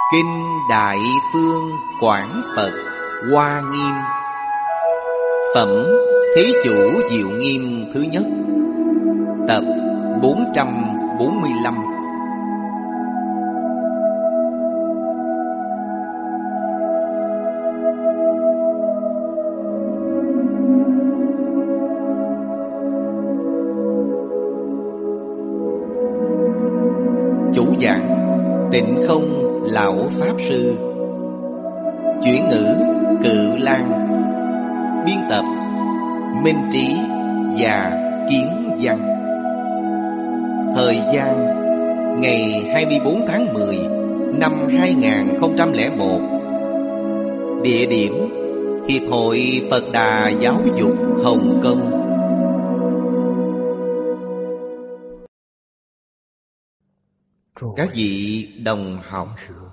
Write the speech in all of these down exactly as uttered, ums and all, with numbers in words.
Kinh Đại Phương Quảng Phật Hoa Nghiêm. Phẩm Thế Chủ Diệu Nghiêm thứ nhất. Tập bốn trăm bốn mươi lăm. Chủ giảng Tịnh Không Lão Pháp Sư. Chuyển ngữ Cự Lan. Biên tập Minh Trí và Kiến Văn. Thời gian ngày hai mươi bốn tháng mười năm hai nghìn không trăm lẻ một. Địa điểm Hiệp hội Phật Đà Giáo dục Hồng Kông. Các vị đồng học,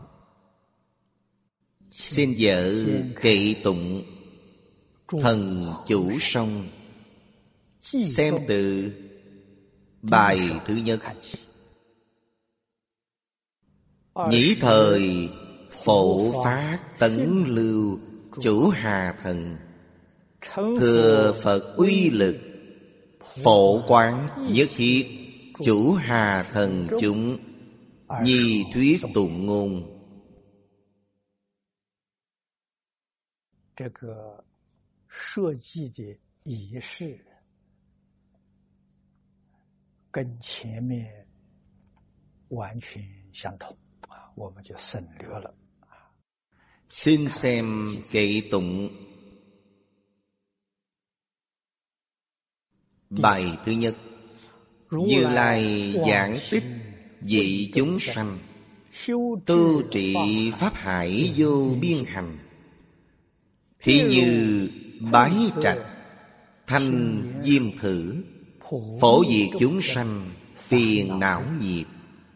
xin vợ kệ tụng Thần Chủ Song. Xem từ bài thứ nhất. Nhĩ thời phổ phát tấn lưu Chủ Hà Thần. Thừa Phật uy lực phổ quán nhất thiết Chủ Hà Thần chúng. Nhi thuyết tụng ngôn. 这个设计的仪式跟前面完全相同，我们就省略了。 Xin xem kệ tụng bài thứ nhất. Như Lai giảng tích vị chúng sanh, tu trị pháp hải vô biên hành. Thí như bái trạch thanh diêm thử, phổ diệt chúng sanh phiền não nhiệt.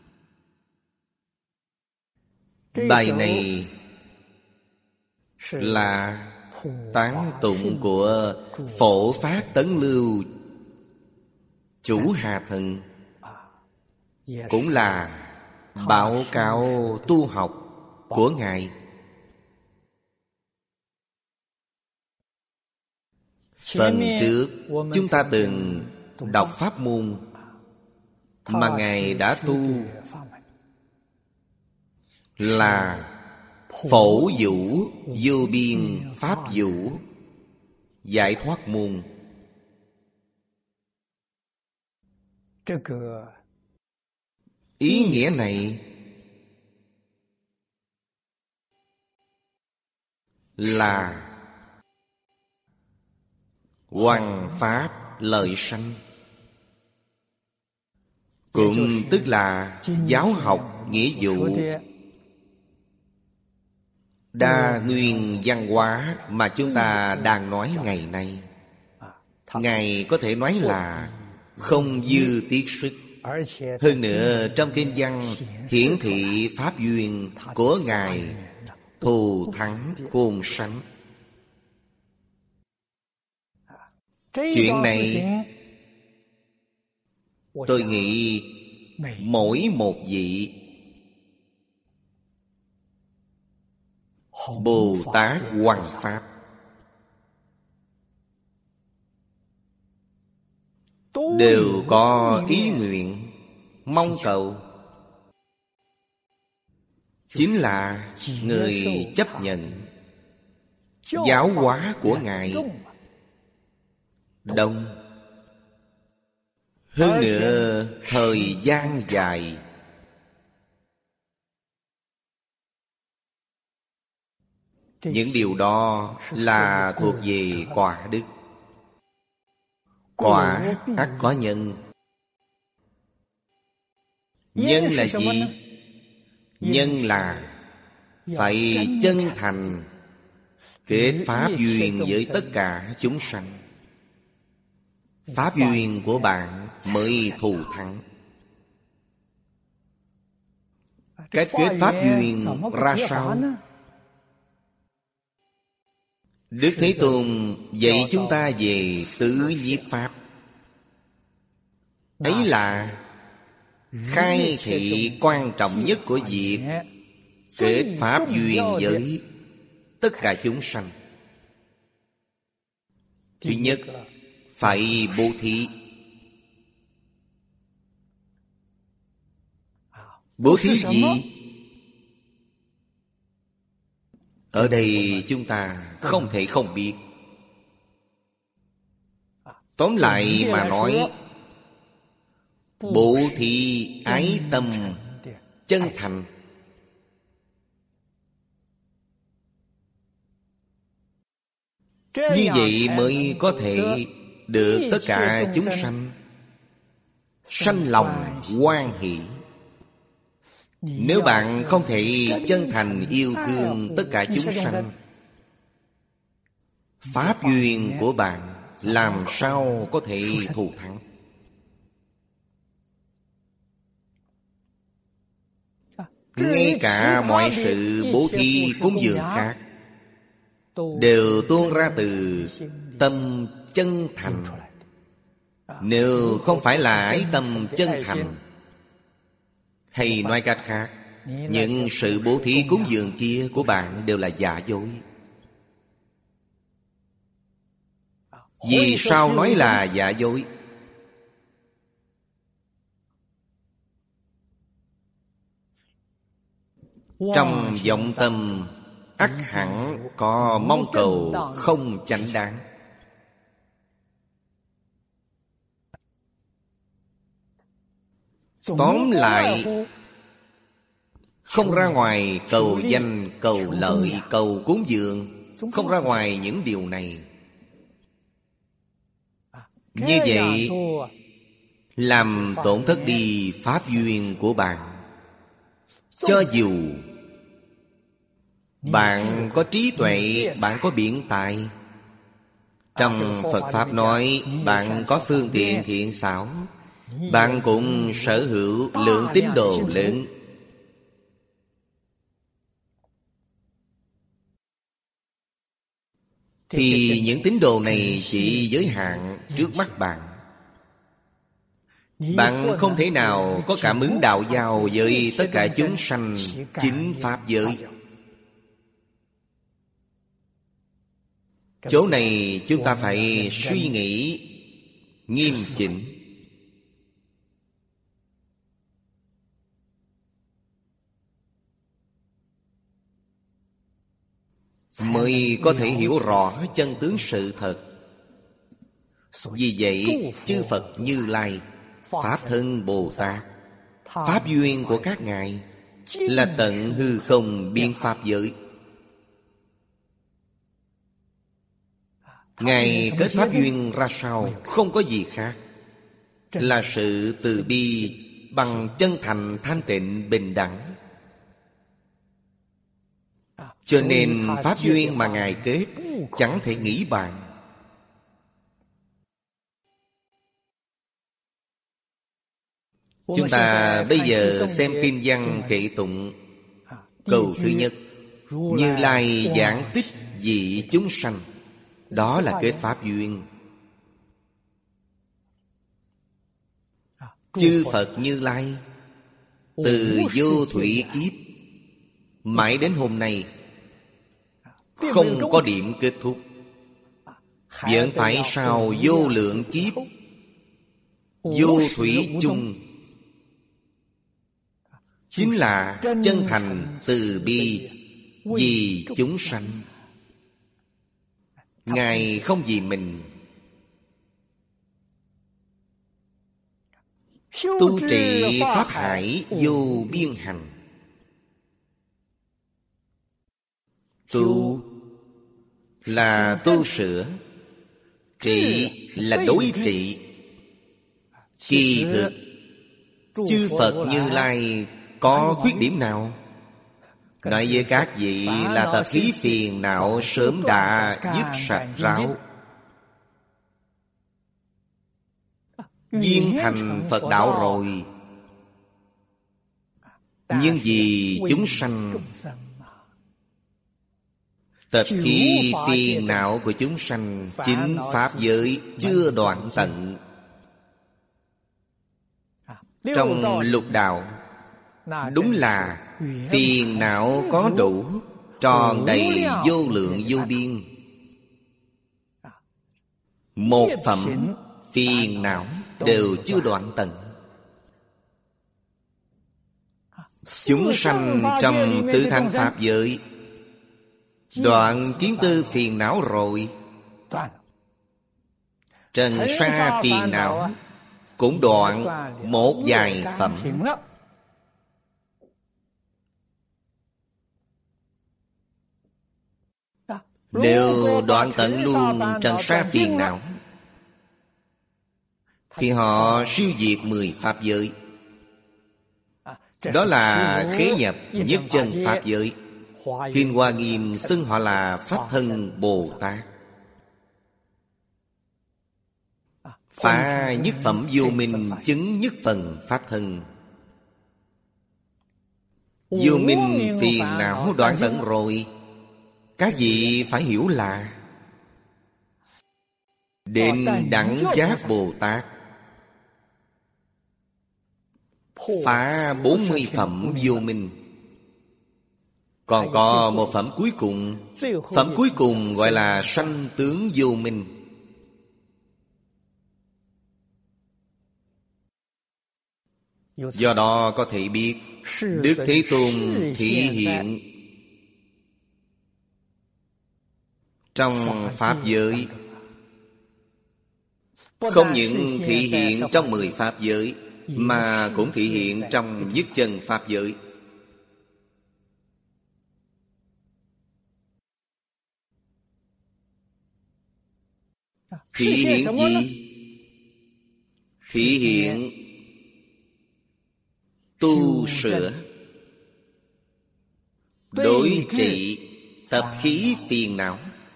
Bài này là tán tụng của Phổ Phát Tấn Lưu Chủ Hà Thần, cũng là báo cáo tu học của Ngài. Phần trước chúng ta từng đọc pháp môn mà Ngài đã tu là Phổ Vũ Vô Biên Pháp Vũ Giải Thoát Môn. Ý nghĩa này là hoằng pháp lợi sanh, cũng tức là giáo học nghĩa vụ, đa nguyên văn hóa mà chúng ta đang nói ngày nay. Ngài có thể nói là không dư tiết xuất. Hơn nữa trong kinh văn hiển thị pháp duyên của Ngài thù thắng khôn sánh. Chuyện này tôi nghĩ mỗi một vị Bồ Tát Hoằng Pháp đều có ý nguyện mong cầu, chính là người chấp nhận giáo hóa của Ngài đông. Hơn nữa thời gian dài, những điều đó là thuộc về quả đức. Quả ắt có nhân. Nhân là gì? Nhân là phải chân thành kết pháp duyên với tất cả chúng sanh. Pháp duyên của bạn mới thù thắng. Cách kết pháp duyên ra sao? Đức Thế Tôn dạy chúng ta về tứ nhiếp pháp. Ấy là khai thị quan trọng nhất của việc kết pháp duyên với tất cả chúng sanh. Thứ nhất, phải bố thí. Bố thí gì? Ở đây chúng ta không thể không biết. Tóm lại mà nói, bố thí ái tâm chân thành. Như vậy mới có thể được tất cả chúng sanh sanh lòng hoan hỷ. Nếu bạn không thể chân thành yêu thương tất cả chúng sanh, pháp duyên của bạn làm sao có thể thù thắng? Ngay cả mọi sự bố thí cúng dường khác đều tuôn ra từ tâm chân thành. Nếu không phải là ái tâm chân thành, hay nói cách khác, những sự bố thí cúng dường kia của bạn đều là giả dối. Vì sao nói là giả dối? Trong vọng tâm ắt hẳn có mong cầu không chánh đáng. Tóm lại, không ra ngoài cầu danh, cầu lợi, cầu cúng dường, không ra ngoài những điều này. Như vậy làm tổn thất đi pháp duyên của bạn. Cho dù bạn có trí tuệ, bạn có biện tài, trong Phật Pháp nói bạn có phương tiện thiện xảo, bạn cũng sở hữu lượng tín đồ lớn, thì những tín đồ này chỉ giới hạn trước mắt bạn. Bạn không thể nào có cảm ứng đạo giao với tất cả chúng sanh chính pháp giới. Chỗ này chúng ta phải suy nghĩ nghiêm chỉnh. Mới có thể hiểu rõ chân tướng sự thật. Vì vậy chư Phật Như Lai, Pháp Thân Bồ Tát, pháp duyên của các ngài là tận hư không biên pháp giới. Ngài kết pháp duyên ra sao? Không có gì khác, là sự từ bi bằng chân thành thanh tịnh bình đẳng. Cho nên pháp duyên mà Ngài kết chẳng thể nghĩ bàn. Chúng ta bây giờ xem kinh văn kệ tụng. Câu thứ nhất: Như Lai giảng tích vị chúng sanh. Đó là kết pháp duyên. Chư Phật Như Lai từ vô thủy kiếp mãi đến hôm nay không có điểm kết thúc, vẫn phải sau vô lượng kiếp vô thủy chung, chính là chân thành từ bi vì chúng sanh. Ngài không vì mình. Tu trị pháp hải vô biên hành. Tu là tu sửa, trị là đối trị. Kỳ thực chư Phật Như Lai có khuyết điểm nào? Nói với các vị là tập khí phiền não sớm đã dứt sạch ráo, viên thành Phật đạo rồi. Nhưng vì chúng sanh, tập khí phiền não của chúng sanh chính pháp giới chưa đoạn tận. Trong lục đạo đúng là phiền não có đủ, tròn đầy vô lượng vô biên. Một phẩm phiền não đều chưa đoạn tận. Chúng sanh trong tứ thánh pháp giới đoạn kiến tư phiền não rồi, trần sa phiền não cũng đoạn một vài phẩm. Nếu đoạn tận luôn trần sa phiền não thì họ siêu diệt mười pháp giới. Đó là khế nhập nhất chân pháp giới. Kinh Hoa Nghiêm xưng họ là Pháp Thân Bồ Tát. Phá nhất phẩm vô minh, chứng nhất phần pháp thân. Vô minh phiền não đoạn tận rồi, các vị phải hiểu là Định Đẳng Giác Bồ Tát phá bốn mươi phẩm vô minh. Còn có một phẩm cuối cùng. Phẩm cuối cùng gọi là sanh tướng vô minh. Do đó có thể biết Đức Thế Tôn thị hiện trong pháp giới, không những thị hiện trong mười pháp giới, mà cũng thị hiện trong nhất chân pháp giới. Thị hiện gì? Thị hiện tu sửa, đối trị tập khí phiền não.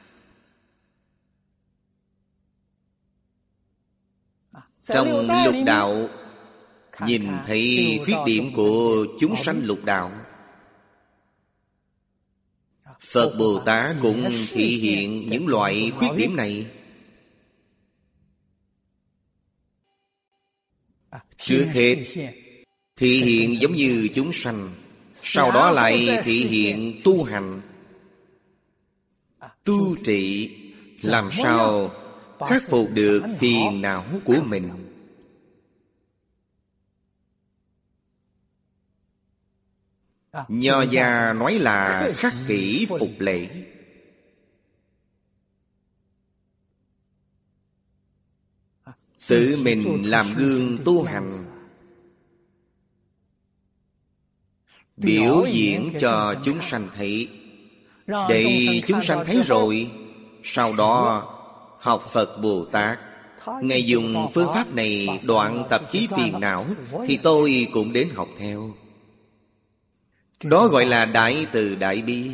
Trong lục đạo nhìn thấy khuyết điểm của chúng sanh lục đạo, Phật Bồ Tát cũng thị hiện những loại khuyết điểm này. Trước hết thị hiện giống như chúng sanh, sau đó lại thị hiện tu hành, tu trị, làm sao khắc phục được phiền não của mình. Nho gia nói là khắc kỷ phục lễ. Tự mình làm gương tu hành, biểu diễn cho chúng sanh thấy. Để chúng sanh thấy rồi, sau đó học Phật Bồ Tát, Ngài dùng phương pháp này đoạn tập khí phiền não, thì tôi cũng đến học theo. Đó gọi là đại từ đại bi.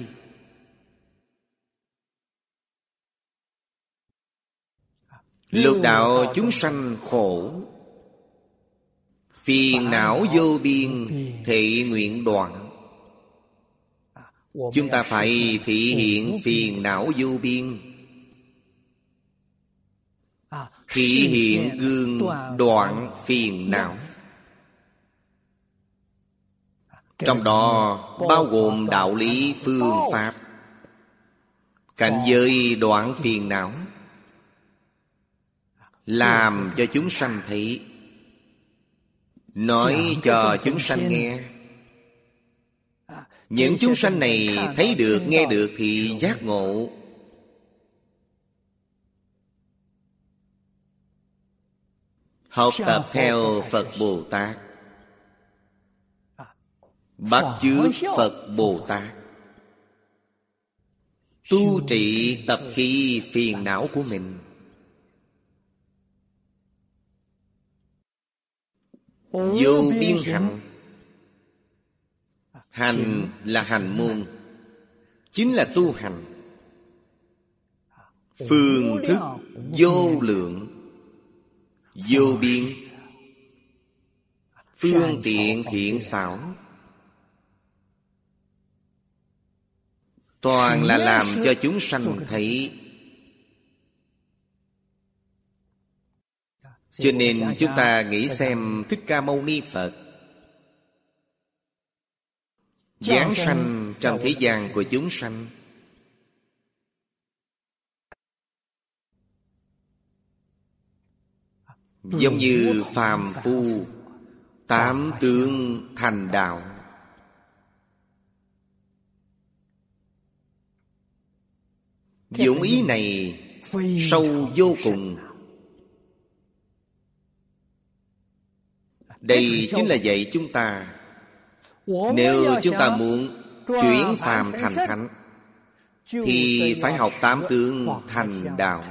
Lục đạo chúng sanh khổ, phiền não vô biên, thị nguyện đoạn. Chúng ta phải thị hiện phiền não vô biên, thị hiện gương đoạn phiền não. Trong đó bao gồm đạo lý phương pháp, cảnh giới đoạn phiền não, làm cho chúng sanh thấy, nói cho chúng sanh nghe. Những chúng sanh này thấy được, nghe được thì giác ngộ. Học tập theo Phật Bồ Tát, bắt chước Phật Bồ Tát, tu trị tập khí phiền não của mình. Vô biên hành. Hành là hành môn, chính là tu hành. Phương thức vô lượng, vô biên, phương tiện thiện xảo, toàn là làm cho chúng sanh thấy. Cho nên chúng ta nghĩ xem Thích Ca Mâu Ni Phật giáng sanh trong thế gian của chúng sanh. Giống như phàm phu tám tướng thành đạo. Dụng ý này sâu vô cùng. Đây chính là dạy chúng ta, nếu chúng ta muốn chuyển phàm thành thánh thì phải học tám tướng thành đạo.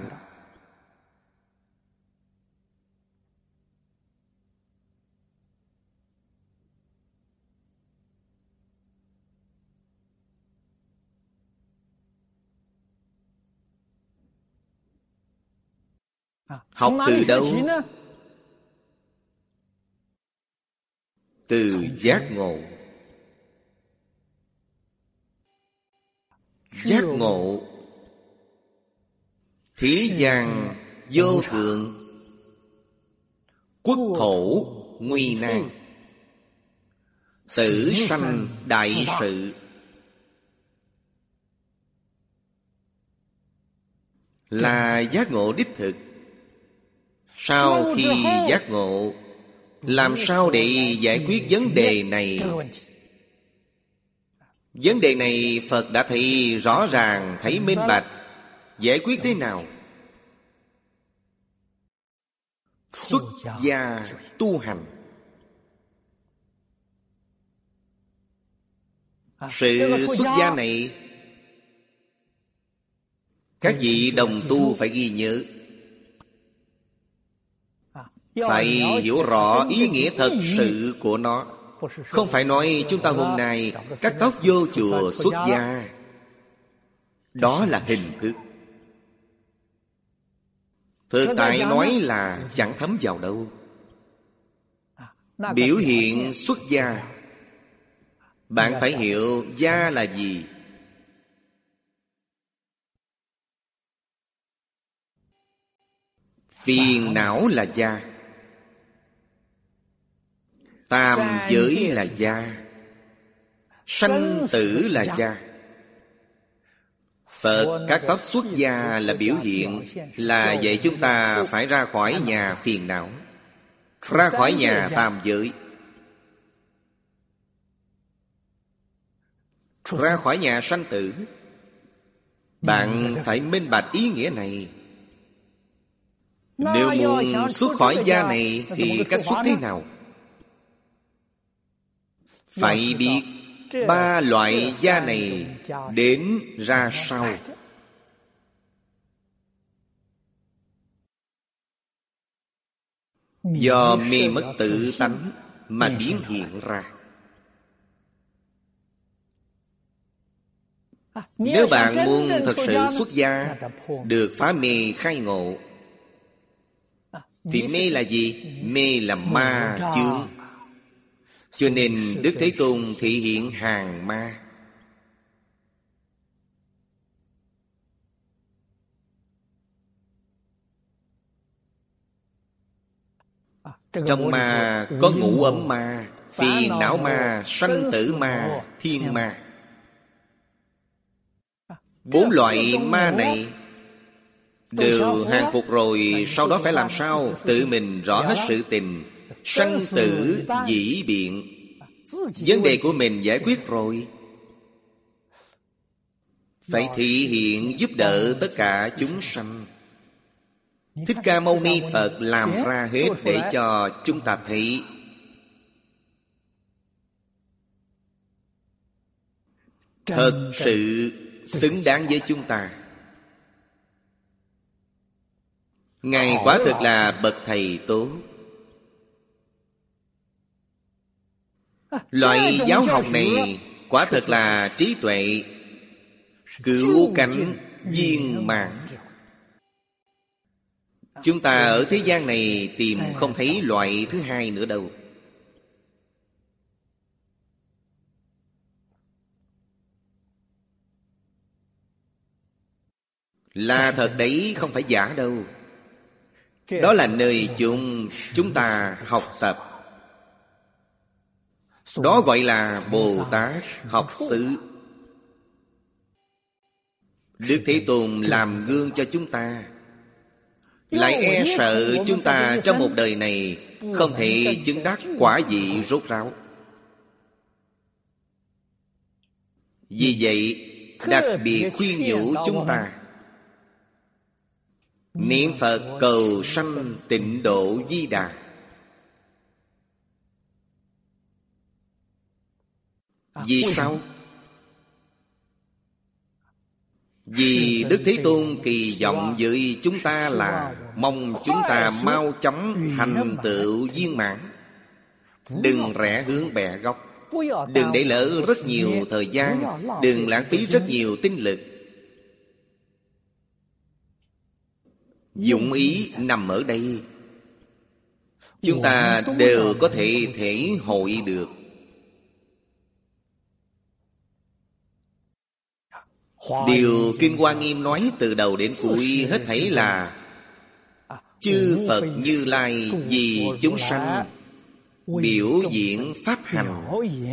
Học từ đâu? Từ giác ngộ. Giác ngộ thế gian vô thượng, quốc thổ nguy nan, tử sanh đại sự. Là giác ngộ đích thực. Sau khi giác ngộ, làm sao để giải quyết vấn đề này? Vấn đề này Phật đã thấy rõ ràng, thấy minh bạch. Giải quyết thế nào? Xuất gia tu hành. Sự xuất gia này, các vị đồng tu phải ghi nhớ, phải hiểu rõ ý nghĩa thật sự của nó. Không phải nói chúng ta hôm nay cắt tóc vô chùa xuất gia. Đó là hình thức. Thực tại nói là chẳng thấm vào đâu. Biểu hiện xuất gia, bạn phải hiểu gia là gì. Phiền não là gia, tam giới là gia, sanh tử là gia. Phật cắt tóc xuất gia là biểu hiện, là dạy chúng ta phải ra khỏi nhà phiền não, ra khỏi nhà tam giới, ra khỏi nhà sanh tử. Bạn phải minh bạch ý nghĩa này. Nếu muốn xuất khỏi gia này thì cách xuất thế nào? Phải biết ba loại gia này đến ra sao. Do mê mất tự tánh mà biến hiện ra. Nếu bạn muốn thật sự xuất gia, được phá mê khai ngộ, thì mê là gì? Mê là ma chướng. Cho nên Đức Thế Tôn thị hiện hàng ma. Trong ma có ngũ ấm ma, phiền não ma, sanh tử ma, thiên ma. Bốn loại ma này đều hàng phục rồi, sau đó phải làm sao? Tự mình rõ hết sự tình, sanh tử dĩ biện. Vấn đề của mình giải quyết rồi, phải thị hiện giúp đỡ tất cả chúng sanh. Thích Ca Mâu Ni Phật làm ra hết để cho chúng ta thấy. Thật sự xứng đáng với chúng ta. Ngài quả thực là bậc thầy tốt. Loại giáo học này quả thật là trí tuệ, cứu cánh viên mãn. Chúng ta ở thế gian này tìm không thấy loại thứ hai nữa đâu. Là thật đấy, không phải giả đâu. Đó là nơi chúng chúng ta học tập. Đó gọi là Bồ Tát học xứ. Đức Thế Tôn làm gương cho chúng ta, lại e sợ chúng ta trong một đời này không thể chứng đắc quả vị rốt ráo. Vì vậy đặc biệt khuyên nhủ chúng ta niệm Phật cầu sanh tịnh độ Di Đà. Vì sao? Vì Đức Thế Tôn kỳ vọng với chúng ta là mong chúng ta mau chóng thành tựu viên mãn. Đừng rẽ hướng bẻ góc, đừng để lỡ rất nhiều thời gian, đừng lãng phí rất nhiều tinh lực. Dụng ý nằm ở đây, chúng ta đều có thể thể hội được. Điều Kinh Hoa Nghiêm nói từ đầu đến cuối hết thảy là chư Phật Như Lai vì chúng sanh biểu diễn pháp hành,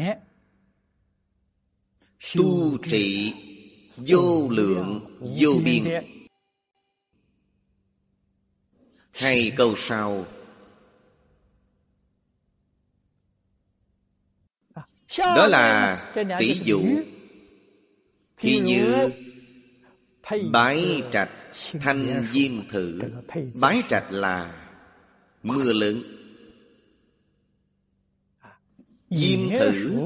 tu trị vô lượng vô biên. Hai câu sau đó là tỷ dụ. Thì như Bái Trạch Thanh Diêm Thử. Bái Trạch là mưa lớn, Diêm Thử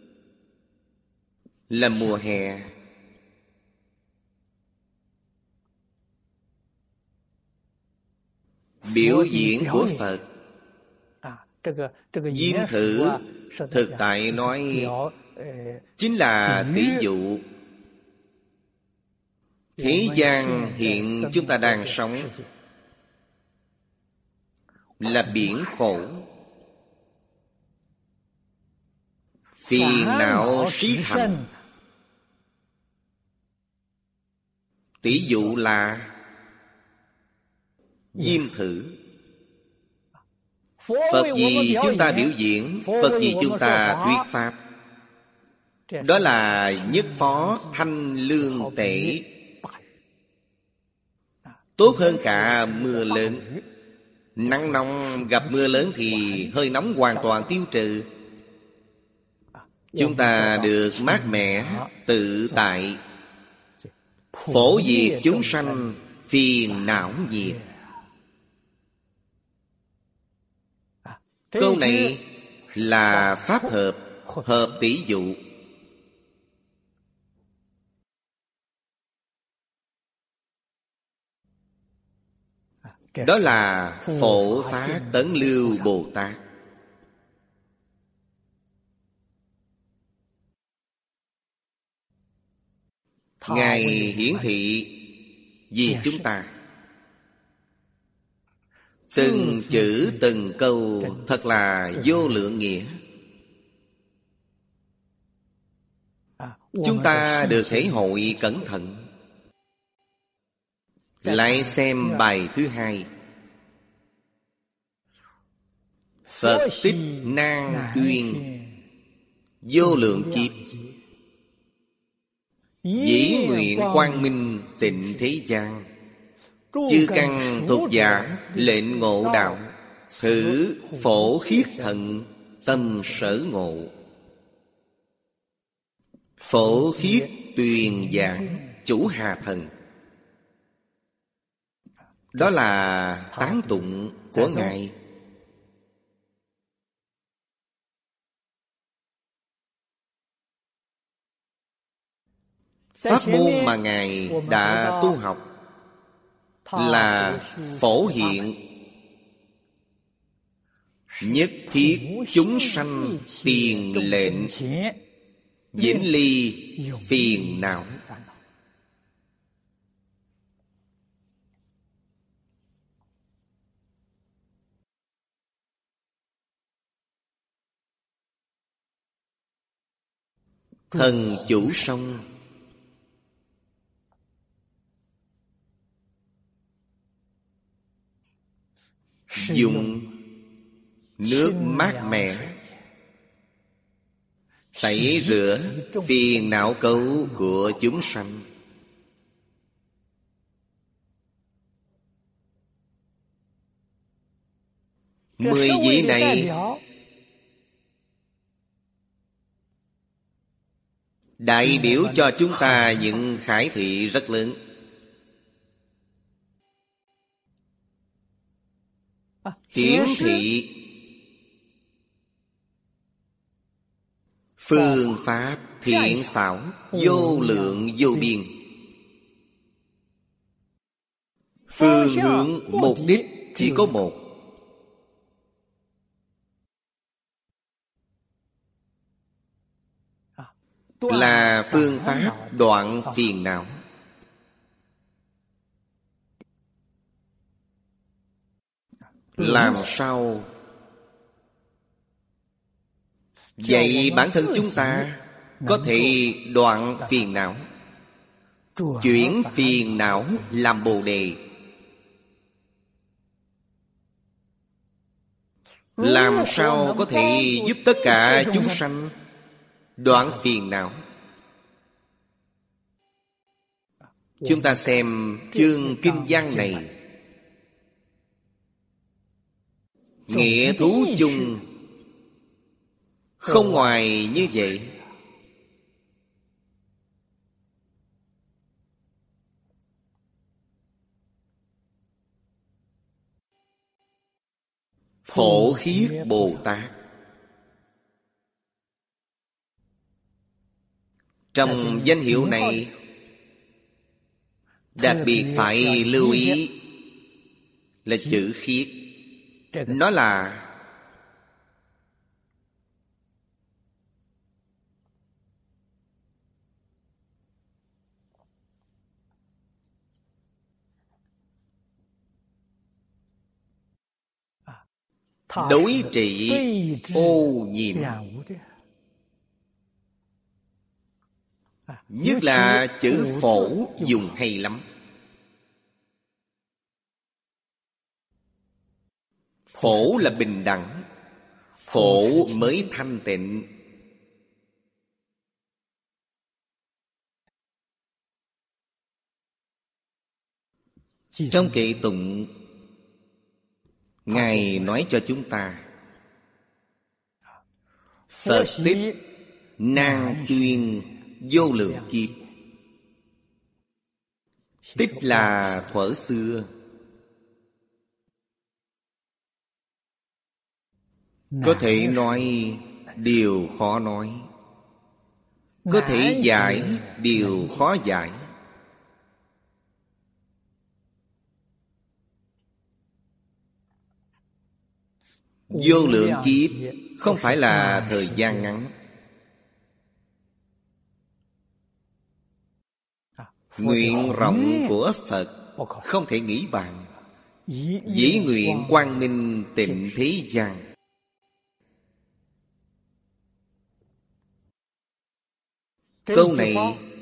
là mùa hè. Biểu diễn của Phật. Diêm Thử thực tại nói chính là tỷ dụ. Thế gian hiện chúng ta đang sống là biển khổ, phiền não xí thành. Tỷ dụ là Diêm Thử. Phật gì chúng ta biểu diễn, Phật gì chúng ta thuyết pháp. Đó là nhất phó thanh lương tể, tốt hơn cả mưa lớn. Nắng nóng gặp mưa lớn thì hơi nóng hoàn toàn tiêu trừ. Chúng ta được mát mẻ, tự tại, phổ diệt chúng sanh phiền não diệt. Câu này là pháp hợp, hợp tỷ dụ. Đó là Phổ Phát Tấn Lưu Bồ Tát. Ngài hiển thị vì chúng ta. Từng chữ từng câu thật là vô lượng nghĩa. Chúng ta được thể hội cẩn thận. Lại xem bài thứ hai. Phật Tích Nan Tuyên vô lượng kiếp, dĩ nguyện quang minh tịnh thế gian. Chư căn thuộc giả lệnh ngộ đạo, thử phổ khiết thận tâm sở ngộ. Phổ khiết tuyền giảng chủ hà thần. Đó là tán tụng của Ngài. Pháp môn mà Ngài đã tu học là phổ hiện nhất thiết chúng sanh tiền lệnh, vĩnh ly phiền não. Thần chủ sông dùng nước mát mẻ tẩy rửa phiền não cấu của chúng sanh. Mười vị này đại biểu cho chúng ta những khải thị rất lớn. Hiển thị phương pháp thiện xảo vô lượng vô biên. Phương hướng mục đích chỉ có một, là phương pháp đoạn phiền não. Làm sao vậy bản thân chúng ta có thể đoạn phiền não, chuyển phiền não làm bồ đề? Làm sao có thể giúp tất cả chúng sanh đoạn phiền não? Chúng ta xem chương kinh văn này, nghĩa thú chung không ngoài như vậy. Phổ Khiết Bồ Tát trong danh hiệu này đặc biệt phải lưu ý là chữ khiết. Nó là đối trị ô nhiễm. Nhất là chữ phổ dùng hay lắm. Phổ là bình đẳng, phổ mới thanh tịnh. Trong kệ tụng, Ngài nói cho chúng ta: Phật tích nan chuyên vô lượng kiếp. Tích là thuở xưa, có thể nói điều khó nói, có thể giải điều khó giải. Vô lượng kiếp không phải là thời gian ngắn. Nguyện rộng của Phật không thể nghĩ bàn. Dĩ nguyện quang minh tịnh thế gian. Câu này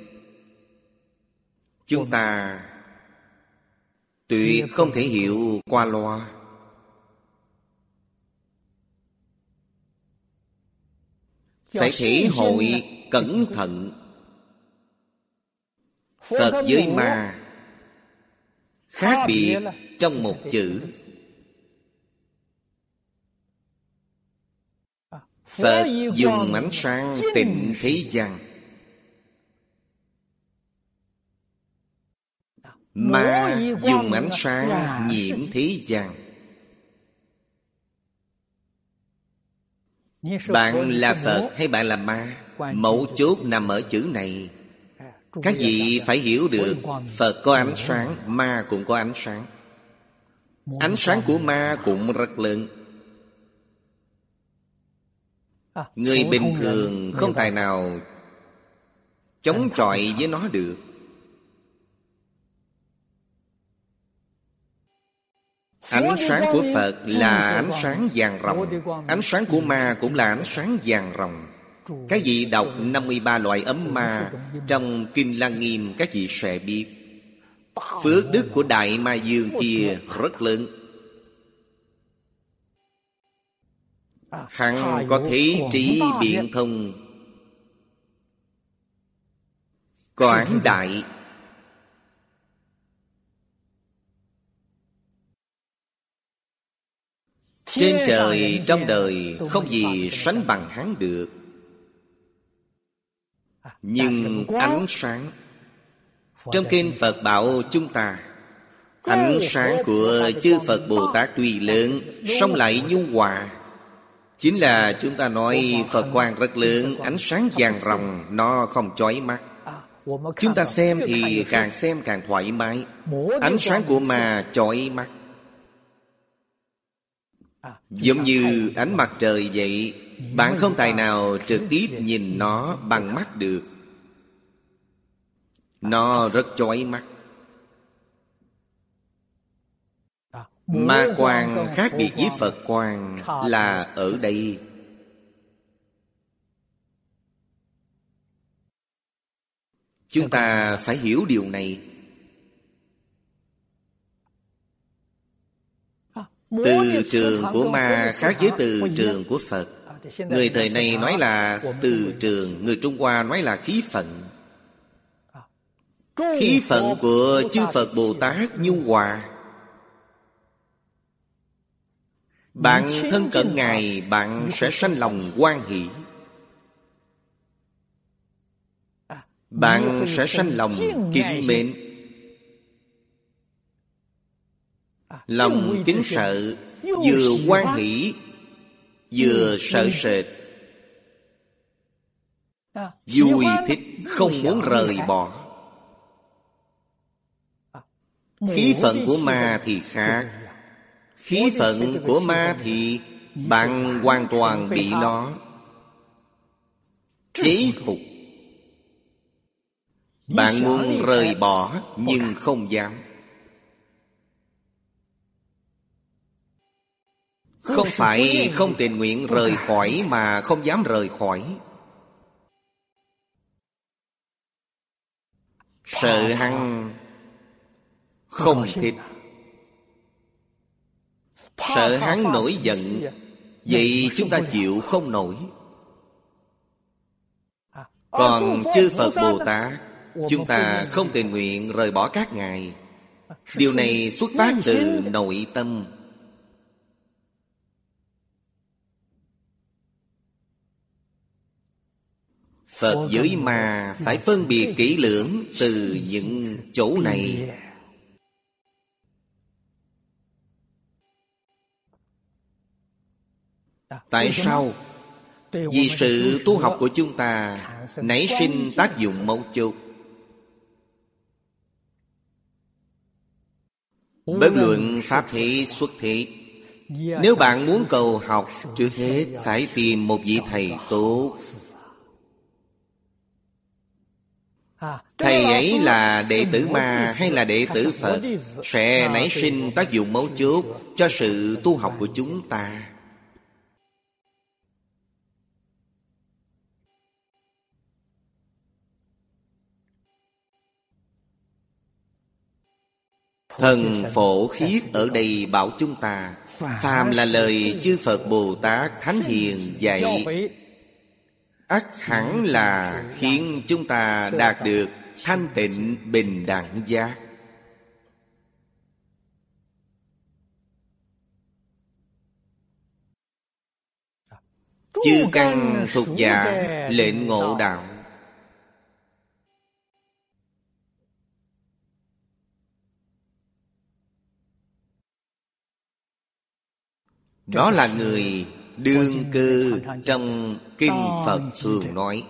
chúng ta tuyệt không thể hiểu qua loa. Phải thể hội cẩn thận. Phật với ma khác biệt trong một chữ. Phật dùng ánh sáng tịnh thế gian, ma dùng ánh sáng nhiễm thế gian. Bạn là Phật hay bạn là ma? Mấu chốt nằm ở chữ này. Các vị phải hiểu được, Phật có ánh sáng, ma cũng có ánh sáng. Ánh sáng của ma cũng rất lớn. Người bình thường không tài nào chống chọi với nó được. Ánh sáng của Phật là ánh sáng vàng ròng, ánh sáng của ma cũng là ánh sáng vàng ròng. Các vị đọc năm mươi ba loại ấm ma trong Kinh Lăng Nghiêm, các vị sẽ biết phước đức của Đại Ma Dương kia rất lớn. Hắn có thế trí biện thông, quảng đại. Trên trời trong đời không gì sánh bằng hắn được. Nhưng ánh sáng, trong kinh Phật bảo chúng ta, ánh sáng của chư Phật Bồ Tát tuy lớn, song lại nhu hòa. Chính là chúng ta nói Phật quang rất lớn, ánh sáng vàng ròng, nó không chói mắt. Chúng ta xem thì càng xem càng thoải mái. Ánh sáng của ma chói mắt, giống như ánh mặt trời vậy. Bạn không tài nào trực tiếp nhìn nó bằng mắt được. Nó rất chói mắt. Ma quang khác biệt với Phật quang là ở đây. Chúng ta phải hiểu điều này. Từ trường của ma khác với từ trường của Phật. Người thời nay nói là từ trường, người Trung Hoa nói là khí phận. Khí phận của chư Phật Bồ Tát nhu hòa. Bạn thân cận Ngài, bạn sẽ sanh lòng hoan hỷ. Bạn sẽ sanh lòng kính mến. Lòng kính sợ, vừa hoan hỷ vừa sợ sệt, vui thích, không muốn rời bỏ. Khí phận của ma thì khác. Khí phận của ma thì bạn hoàn toàn bị nó chế phục. Bạn muốn rời bỏ nhưng không dám. Không phải không tình nguyện rời khỏi mà không dám rời khỏi. Sợ hắn không thích. Sợ hắn nổi giận, vậy chúng ta chịu không nổi. Còn chư Phật Bồ Tát, chúng ta không tình nguyện rời bỏ các ngài. Điều này xuất phát từ nội tâm. Phật với ma phải phân biệt kỹ lưỡng từ những chỗ này. Tại sao? Vì sự tu học của chúng ta nảy sinh tác dụng mấu chốt. Bất luận pháp thế xuất thế, nếu bạn muốn cầu học, trước hết phải tìm một vị thầy tốt. Thầy ấy là đệ tử ma hay là đệ tử Phật sẽ nảy sinh tác dụng mấu chốt cho sự tu học của chúng ta. Thần Phổ Khiết ở đây bảo chúng ta, phàm là lời chư Phật Bồ Tát Thánh Hiền dạy, ắt hẳn là khiến chúng ta đạt được thanh tịnh bình đẳng giác. Chư căn thuộc giả lệnh ngộ đạo. Đó là người đương cư trong kinh Phật thường nói.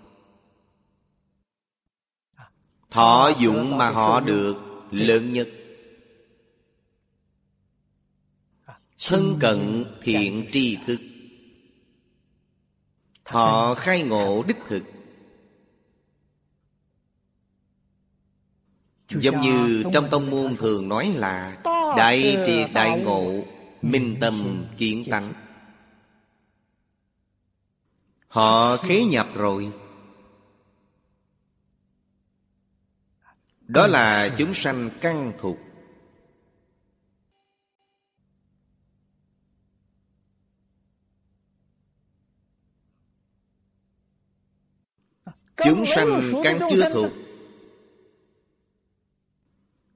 Thọ dụng mà họ được lớn nhất. Thân cận thiện tri thức. Họ khai ngộ đích thực. Giống như trong tông môn thường nói là đại triệt đại ngộ, minh tâm kiến tánh. Họ khế nhập rồi. Đó là chúng sanh căn thục. Chúng sanh căn chưa thuộc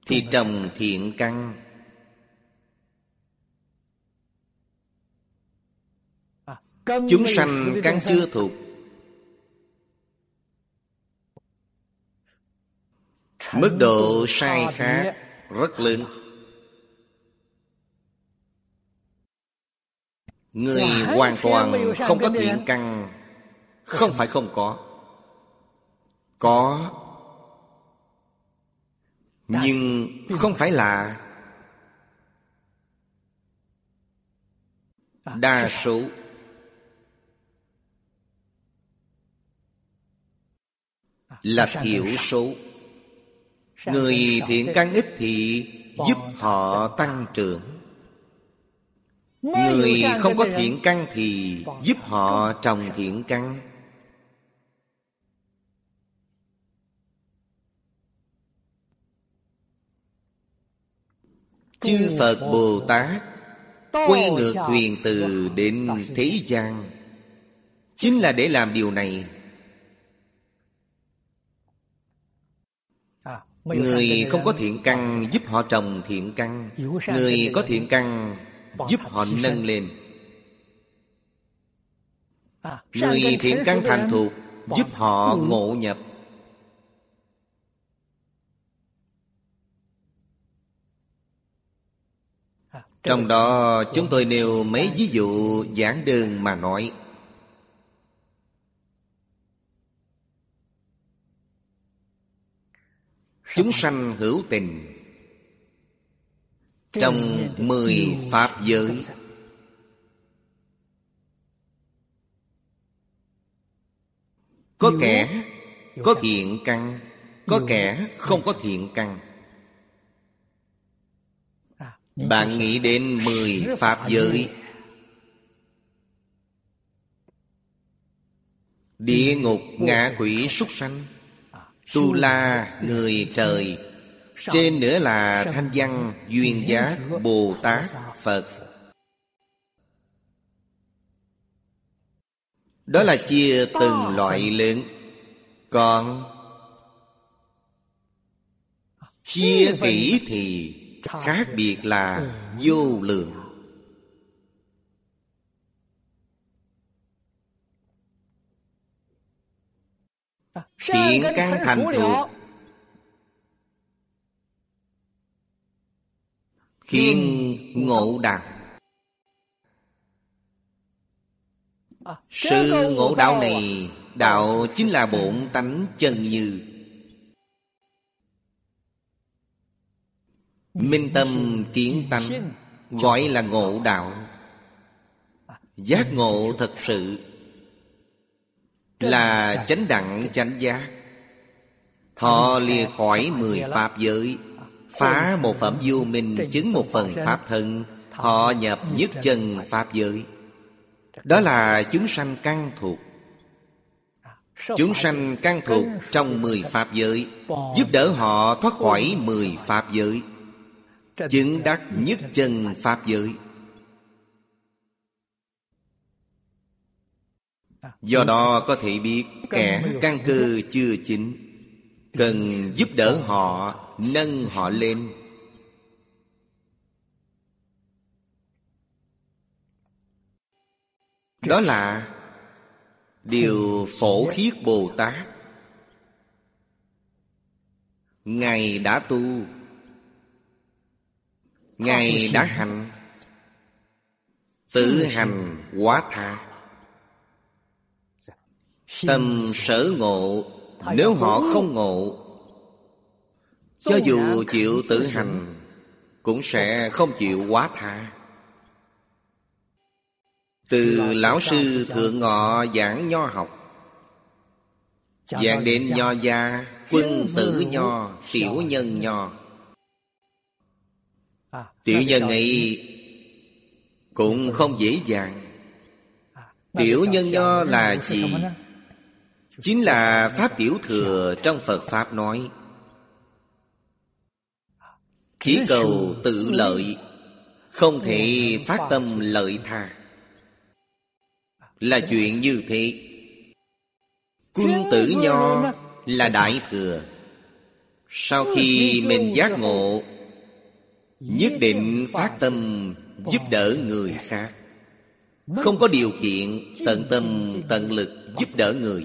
thì trồng thiện căn. Chúng sanh căn chưa thục, mức độ sai khác rất lớn. Người hoàn toàn không có thiện căn không phải không có. Có, nhưng không phải là đa số. Là thiểu số. Người thiện căn ít thì giúp họ tăng trưởng. Người không có thiện căn thì giúp họ trồng thiện căn. Chư Phật Bồ Tát quay ngược thuyền từ đến thế gian chính là để làm điều này. Người không có thiện căn giúp họ trồng thiện căn. Người có thiện căn giúp họ nâng lên. Người thiện căn thành thục giúp họ ngộ nhập. Trong đó chúng tôi nêu mấy ví dụ giản đơn mà nói. Chúng sanh hữu tình trong mười pháp giới, có kẻ có thiện căn, có kẻ không có thiện căn. Bạn nghĩ đến mười pháp giới. Địa ngục, ngạ quỷ, súc sanh, tu la, người trời. Trên nữa là thanh văn, duyên giác, Bồ Tát, Phật. Đó là chia từng loại lớn. Còn chia kỹ thì khác biệt là vô lượng. Thiện căn thành thục khiến ngộ đạo. Sự ngộ đạo này, đạo chính là bổn tánh chân như. Minh tâm kiến tánh gọi là ngộ đạo. Giác ngộ thật sự là chánh đẳng chánh giác. Họ lìa khỏi mười pháp giới, phá một phẩm vô minh, chứng một phần pháp thân. Họ nhập nhất chân pháp giới. Đó là chúng sanh căn thuộc. Chúng sanh căn thuộc trong mười pháp giới, giúp đỡ họ thoát khỏi mười pháp giới, chứng đắc nhất chân pháp giới. Do đó có thể biết kẻ căn cơ chưa chín, cần giúp đỡ họ, nâng họ lên. Đó là điều Phổ Khiết Bồ Tát Ngài đã tu, Ngài đã hành, tự hành hóa tha. Tâm sở ngộ, nếu họ không ngộ, cho dù chịu tự hành cũng sẽ không chịu hóa tha. Từ lão sư Thượng Ngọ giảng nho học, giảng đến nho gia, quân tử nho, tiểu nhân nho. Tiểu nhân ấy cũng không dễ dàng. Tiểu nhân nho là gì? Chính là pháp tiểu thừa trong Phật Pháp nói. Chỉ cầu tự lợi, không thể phát tâm lợi tha. Là chuyện như thế. Quân tử nho là đại thừa, Sau khi mình giác ngộ, nhất định phát tâm giúp đỡ người khác, không có điều kiện, tận tâm tận lực giúp đỡ người.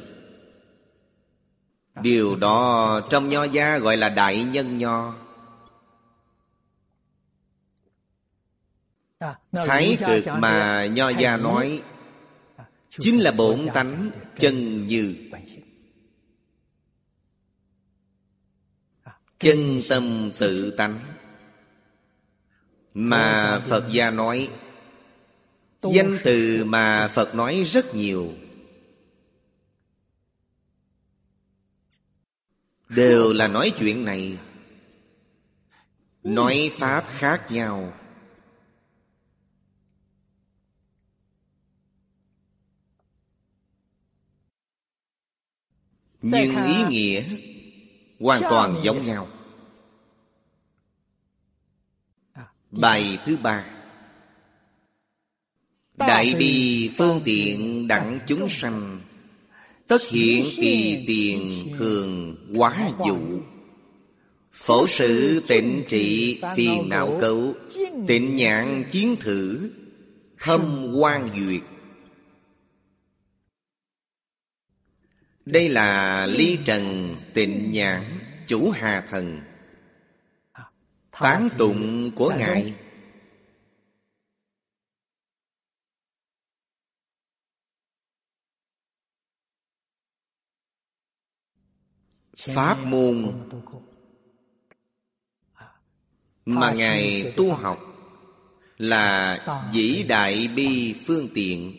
Điều đó trong Nho gia gọi là đại nhân nho. Thái cực mà Nho gia nói chính là bổn tánh chân như, chân tâm tự tánh. Mà Phật gia nói, danh từ mà Phật nói rất nhiều, đều là nói chuyện này, nói pháp khác nhau. Nhưng ý nghĩa hoàn toàn giống nhau. Bài thứ ba: đại bi phương tiện đặng chúng sanh, tất hiện tỳ tiền thường hóa dụ. Phổ sự tịnh trị phiền não cấu, tịnh nhãn kiến thử thâm quan duyệt. Đây là Ly Trần Tịnh Nhãn Chủ Hà Thần tán tụng của Ngài. Pháp môn mà Ngài tu học là vĩ đại bi phương tiện.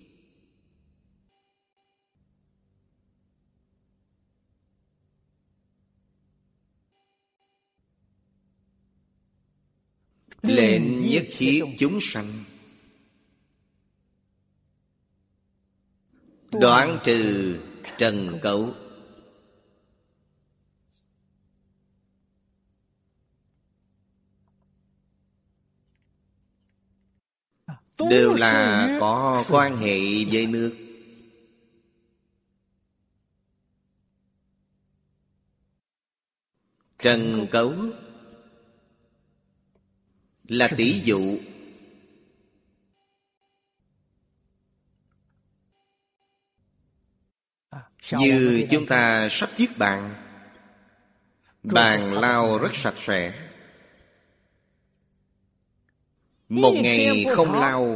Lệnh nhất thiết chúng sanh, đoạn trừ trần cấu. Đều là có quan hệ với nước. Trần cấu là tỷ dụ. Như chúng ta sắp chiếc bàn, bàn lau rất sạch sẽ. Một ngày không lau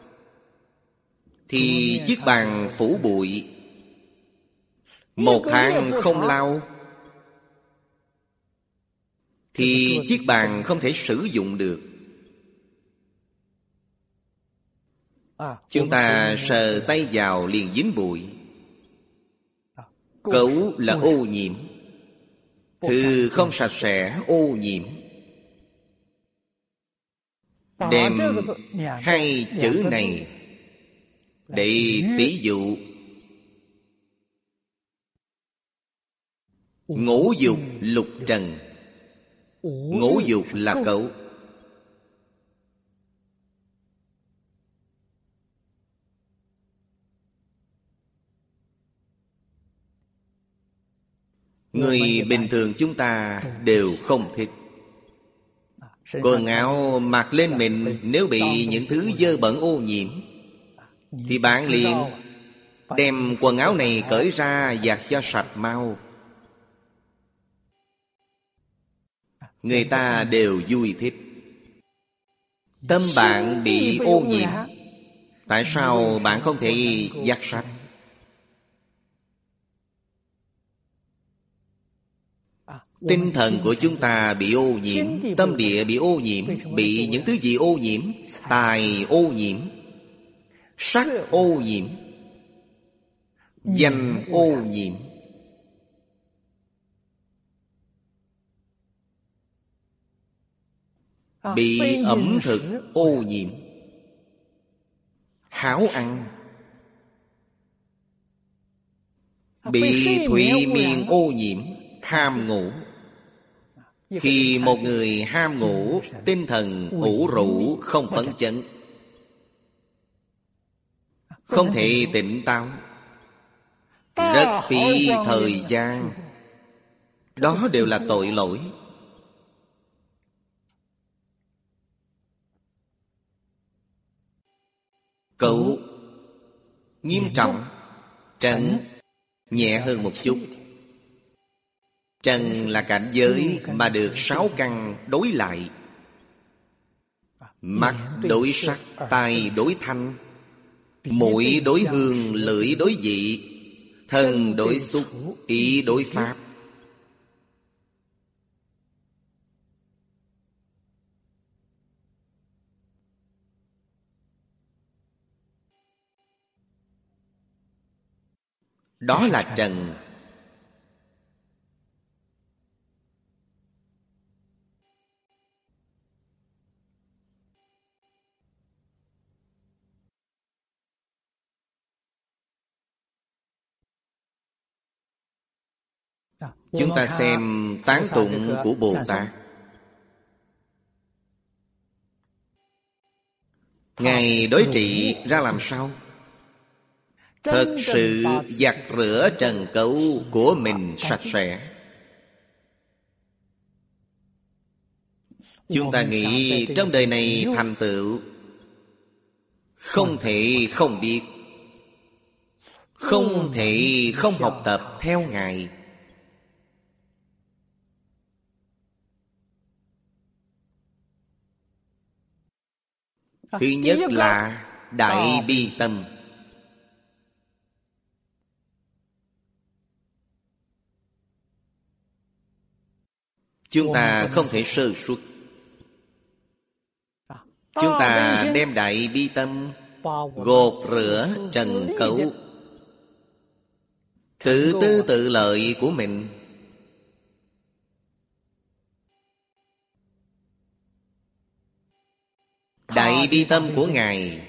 thì chiếc bàn phủ bụi. Một tháng không lau thì chiếc bàn không thể sử dụng được. Chúng ta sờ tay vào liền dính bụi. Cấu là ô nhiễm, thứ không sạch sẽ ô nhiễm. Đem hai chữ này để tỷ dụ. Ngũ dục lục trần. Ngũ dục là cấu. Người bình thường chúng ta đều không thích. Quần áo mặc lên mình nếu bị những thứ dơ bẩn ô nhiễm thì bạn liền đem quần áo này cởi ra giặt cho sạch mau. Người ta đều vui thích. Tâm bạn bị ô nhiễm, tại sao bạn không thể giặt sạch? Tinh thần của chúng ta bị ô nhiễm, tâm địa bị ô nhiễm. Bị những thứ gì ô nhiễm? Tài ô nhiễm, sắc ô nhiễm, danh ô nhiễm. Bị ẩm thực ô nhiễm, háo ăn. Bị thụy miên ô nhiễm, ham ngủ. Khi một người ham ngủ, tinh thần ủ rũ, không phấn chấn, không thể tỉnh táo, rất phí thời gian. Đó đều là tội lỗi. Cấu nghiêm trọng, trần nhẹ hơn một chút. Trần là cảnh giới mà được sáu căn đối lại. Mắt đối sắc, tai đối thanh, mũi đối hương, lưỡi đối vị, thân đối xúc, ý đối pháp. Đó là trần. Chúng ta xem tán tụng của Bồ Tát. Ngài đối trị ra làm sao? Thật sự giặt rửa trần cấu của mình sạch sẽ. Chúng ta nghĩ trong đời này thành tựu không thể không biết, không thể không học tập theo Ngài. Thứ nhất là đại bi tâm. Chúng ta không thể sơ suất. Chúng ta đem đại bi tâm gột rửa trần cấu, tự tư tự lợi của mình. Đại bi tâm của Ngài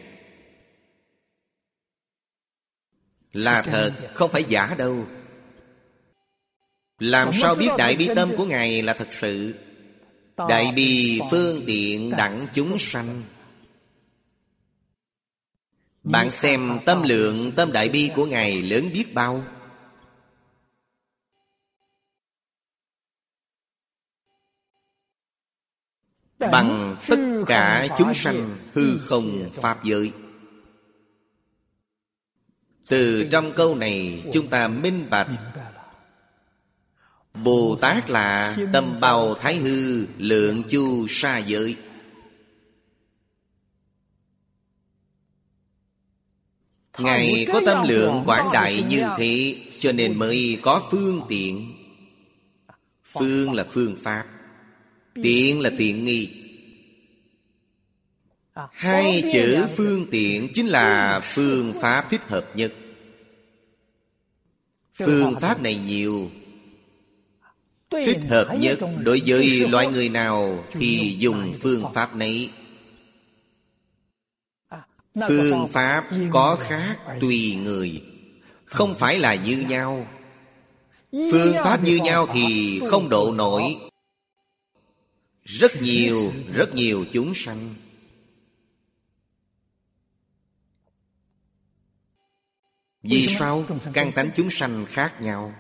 là thật, không phải giả đâu. Làm sao biết đại bi tâm của Ngài là thật sự? Đại bi phương tiện đẳng chúng sanh. Bạn xem tâm lượng tâm đại bi của Ngài lớn biết bao. Bằng tất cả chúng sanh hư không pháp giới. Từ trong câu này chúng ta minh bạch Bồ Tát là tâm bao thái hư, lượng chu sa giới. Ngài có tâm lượng quảng đại như thế, cho nên mới có phương tiện. Phương là phương pháp, tiện là tiện nghi. Hai chữ phương tiện chính là phương pháp thích hợp nhất. Phương pháp này nhiều, thích hợp nhất đối với loại người nào thì dùng phương pháp này. Phương pháp có khác tùy người, không phải là như nhau. Phương pháp như nhau thì không độ nổi rất nhiều, rất nhiều chúng sanh. Vì sao? Căn tánh chúng sanh khác nhau,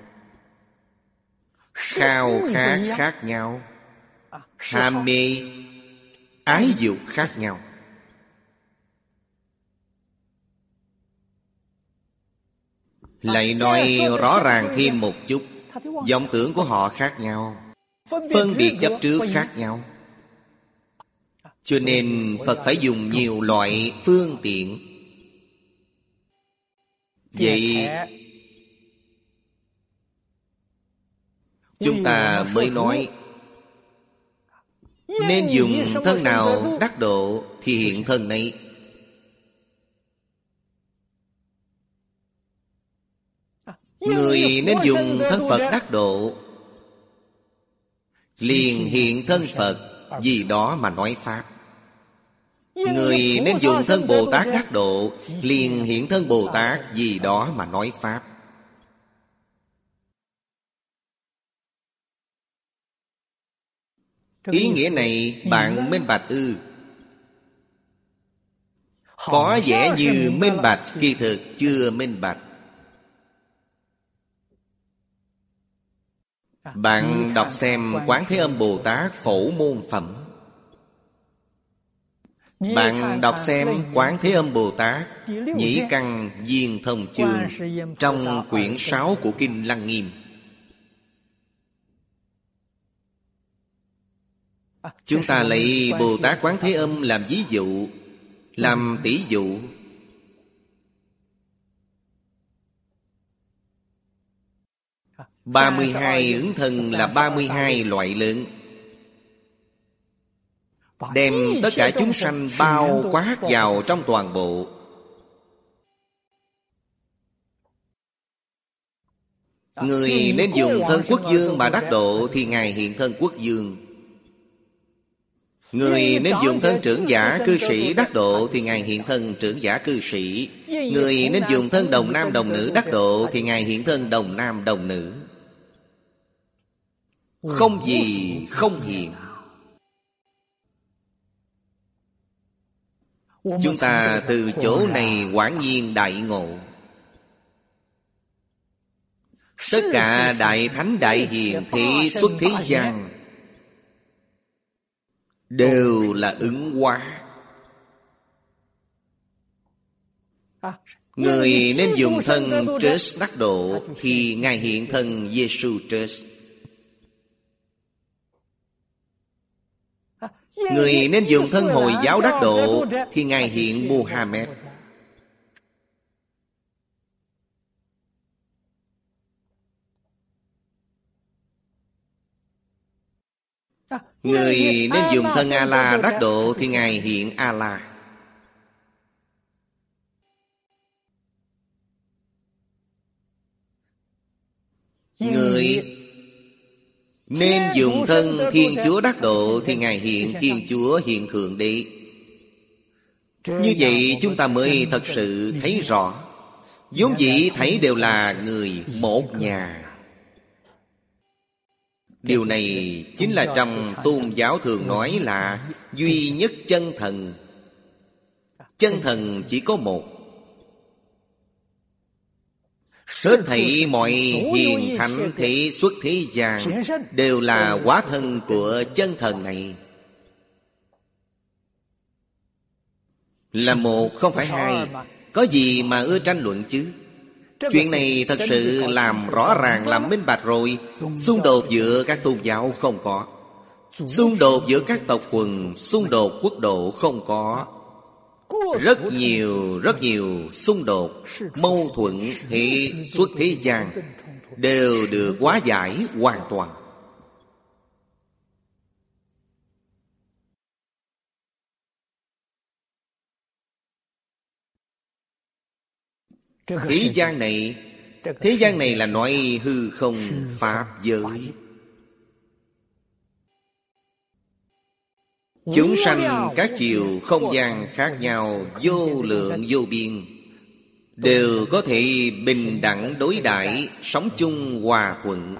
khao khát khác nhau, ham mê, ái dục khác nhau. Lại nói rõ ràng thêm một chút, vọng tưởng của họ khác nhau, phân biệt chấp trước khác nhau. Cho nên Phật phải dùng nhiều loại phương tiện. Vậy chúng ta mới nói nên dùng thân nào đắc độ thì hiện thân này. Người nên dùng thân Phật đắc độ, liền hiện thân Phật, vì đó mà nói Pháp. Người nên dùng thân Bồ Tát đắc độ, liền hiện thân Bồ Tát, vì đó mà nói Pháp. Ý nghĩa này bạn minh bạch ư? Có vẻ như minh bạch, kỳ thực chưa minh bạch. Bạn đọc xem Quán Thế Âm Bồ Tát Phổ Môn Phẩm. Bạn đọc xem Quán Thế Âm Bồ Tát Nhĩ Căn Viên Thông Chương trong quyển sáu của Kinh Lăng Nghiêm. Chúng ta lấy Bồ Tát Quán Thế Âm làm ví dụ, làm tỷ dụ. ba mươi hai ứng thân là ba mươi hai loại lớn, đem tất cả chúng sanh bao quát vào trong toàn bộ. Người nên dùng thân quốc dương mà đắc độ thì Ngài hiện thân quốc dương. Người nên dùng thân trưởng giả cư sĩ đắc độ thì Ngài hiện thân trưởng giả cư sĩ. Người nên dùng thân đồng nam đồng nữ đắc độ thì Ngài hiện thân đồng nam đồng nữ. Không gì không hiện. Chúng ta từ chỗ này quả nhiên đại ngộ. Tất cả đại thánh đại hiền thị xuất thế gian đều là ứng hóa. Người nên dùng thân Christ đắc độ thì Ngài hiện thân Giê-xu Christ. Người nên dùng thân Hồi giáo đắc độ thì Ngài hiện Muhammad. Người nên dùng thân A-la đắc độ thì Ngài hiện A-la. Người nên dùng thân Thiên Chúa đắc độ thì Ngài hiện Thiên Chúa hiện Thượng Đế. Như vậy chúng ta mới thật sự thấy rõ, vốn dĩ thấy đều là người một nhà. Điều này chính là trong tôn giáo thường nói là duy nhất chân thần. Chân thần chỉ có một. Hết thảy mọi hiền thánh thế xuất thế gian đều là hóa thân của chân thần này. Là một không phải hai. Có gì mà ưa tranh luận chứ? Chuyện này thật sự làm rõ ràng, làm minh bạch rồi. Xung đột giữa các tôn giáo không có. Xung đột giữa các tộc quần, xung đột quốc độ không có. Rất nhiều, rất nhiều xung đột, mâu thuẫn hệ xuất thế gian đều được hóa giải hoàn toàn. Thế gian này, thế gian này là nói hư không pháp giới. Chúng sanh các chiều không gian khác nhau, vô lượng vô biên, đều có thể bình đẳng đối đãi, sống chung hòa thuận,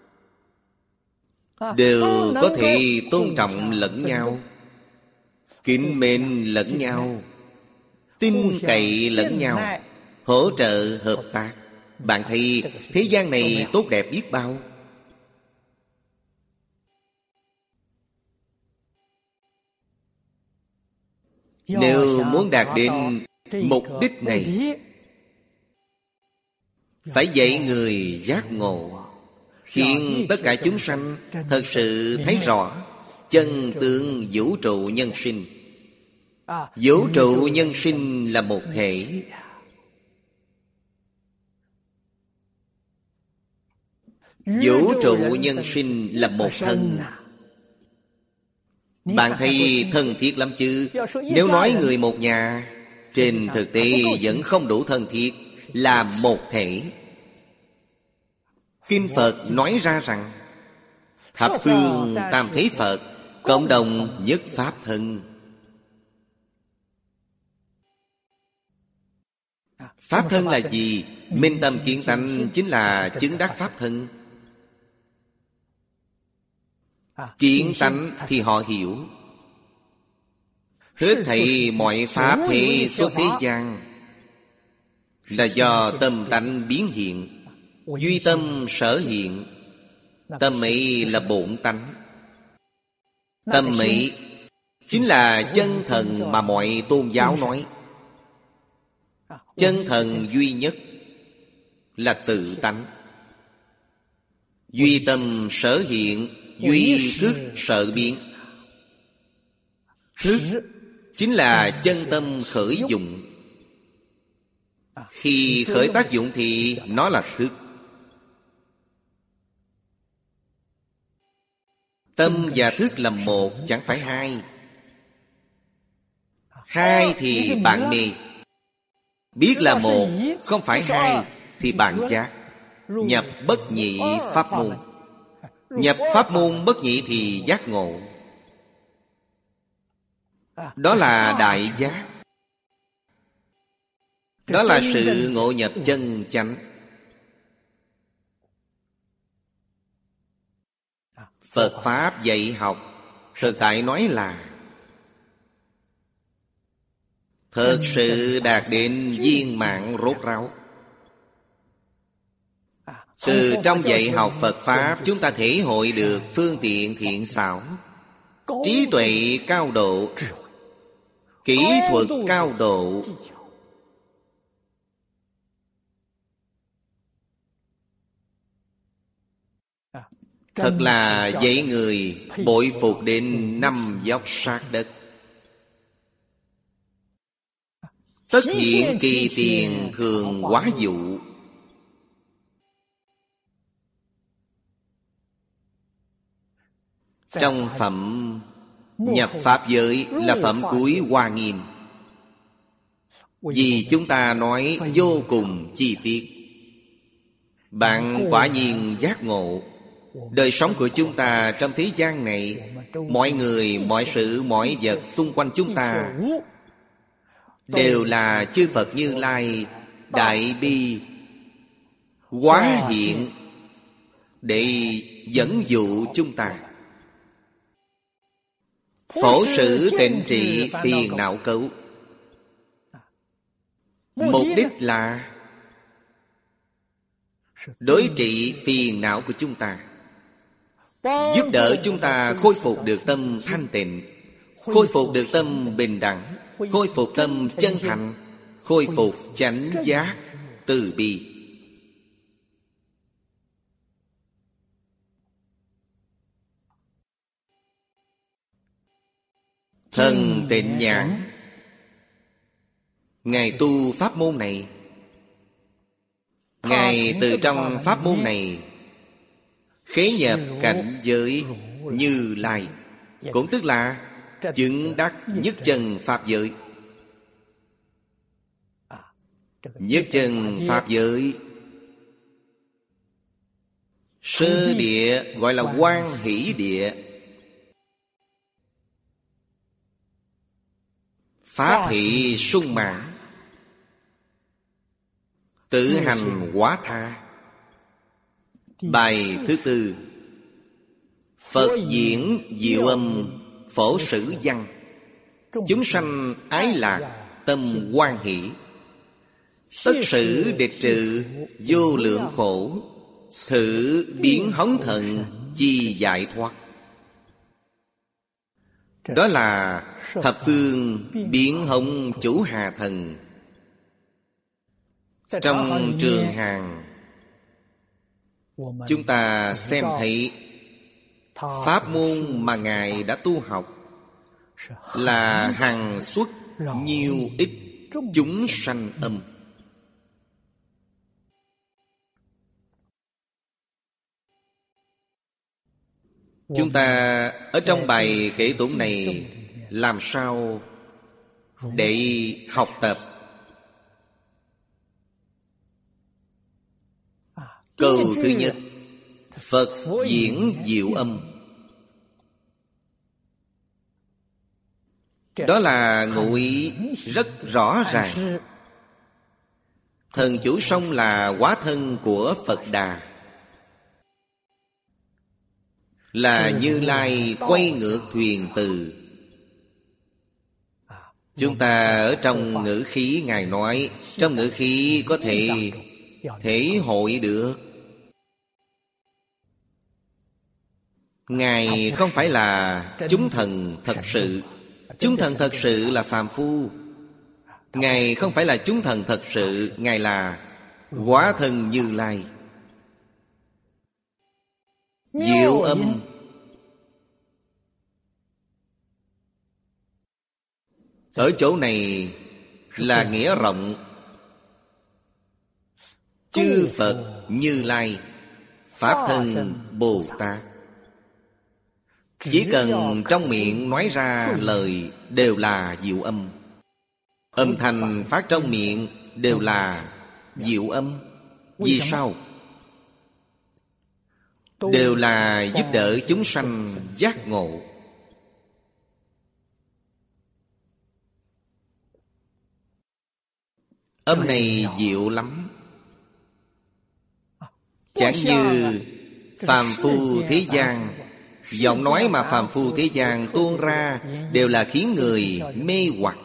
đều có thể tôn trọng lẫn nhau, kính mến lẫn nhau, tin cậy lẫn nhau, hỗ trợ hợp tác. Bạn thấy thế gian này tốt đẹp biết bao. Nếu muốn đạt đến mục đích này, phải dạy người giác ngộ, khiến tất cả chúng sanh thật sự thấy rõ chân tướng vũ trụ nhân sinh. Vũ trụ nhân sinh là một thể. Vũ trụ nhân sinh là một thân. Bạn thấy thân thiết lắm chứ? Nếu nói người một nhà, trên thực tế vẫn không đủ thân thiết, là một thể. Kinh Phật nói ra rằng thập phương tam thế Phật, cộng đồng nhất pháp thân. Pháp thân là gì? Minh tâm kiến tánh chính là chứng đắc pháp thân. Kiến tánh thì họ hiểu. Hết thảy mọi pháp thế xuất thế gian là do tâm tánh biến hiện, duy tâm sở hiện. Tâm ấy là bổn tánh. Tâm ấy chính là chân thần mà mọi tôn giáo nói. Chân thần duy nhất là tự tánh. Duy tâm sở hiện, duy thức sở biến. Thức chính là chân tâm khởi dụng. Khi khởi tác dụng thì nó là thức. Tâm và thức là một, chẳng phải hai. Hai thì bạn mê. Biết là một, không phải hai, thì bạn giác. Nhập bất nhị pháp môn. Nhập pháp môn bất nhị thì giác ngộ. Đó là đại giác. Đó là sự ngộ nhập chân chánh. Phật Pháp dạy học thực tại nói là thực sự đạt đến viên mãn rốt ráo. Từ trong dạy học Phật Pháp, chúng ta thể hội được phương tiện thiện xảo, trí tuệ cao độ, kỹ thuật cao độ. Thật là dạy người bội phục đến năm dốc sát đất. Tất hiện kỳ tiền thường hóa dụ. Trong phẩm nhập pháp giới là phẩm cuối Hoa Nghiêm. Vì chúng ta nói vô cùng chi tiết. Bạn quả nhiên giác ngộ. Đời sống của chúng ta trong thế gian này, mọi người, mọi sự, mọi vật xung quanh chúng ta đều là chư Phật Như Lai đại bi hóa hiện để dẫn dụ chúng ta. Phổ sử tịnh trị phiền não cấu. Mục đích là đối trị phiền não của chúng ta, giúp đỡ chúng ta khôi phục được tâm thanh tịnh, khôi phục được tâm bình đẳng, khôi phục tâm chân thành, khôi phục chánh giác từ bi. Thần Tịnh Nhãn Ngài tu pháp môn này, Ngài từ trong pháp môn này khế nhập cảnh giới Như Lai, cũng tức là chứng đắc nhất chân pháp giới. Nhất chân pháp giới sơ địa gọi là Quan Hỷ Địa. Pháp hỷ sung mãn, tự hành hóa tha. Bài thứ tư, Phật diễn diệu âm phổ sử văn. Chúng sanh ái lạc tâm hoan hỷ. Tất sử địch trừ vô lượng khổ. Thử biến hống thần chi giải thoát. Đó là thập phương biến hồng chủ hà thần. Trong trường hàng, chúng ta xem thấy pháp môn mà Ngài đã tu học là hằng xuất nhiều ít chúng sanh âm. Chúng ta ở trong bài kể tụng này làm sao để học tập? Câu thứ nhất, Phật diễn diệu âm. Đó là ngụ ý rất rõ ràng. Thần chủ sông là hóa thân của Phật Đà, là Như Lai quay ngược thuyền từ. Chúng ta ở trong ngữ khí Ngài nói, trong ngữ khí có thể thể hội được. Ngài không phải là chúng thần thật sự. Chúng thần thật sự là phàm phu. Ngài không phải là chúng thần thật sự. Ngài là Hóa Thân Như Lai. Diệu âm ở chỗ này là nghĩa rộng. Chư Phật Như Lai, Pháp Thân Bồ Tát, chỉ cần trong miệng nói ra lời đều là diệu âm. Âm thanh phát trong miệng đều là diệu âm. Vì sao? Đều là giúp đỡ chúng sanh giác ngộ. Âm này diệu lắm. Chẳng như phàm phu thế gian, giọng nói mà phàm phu thế gian tuôn ra đều là khiến người mê hoặc.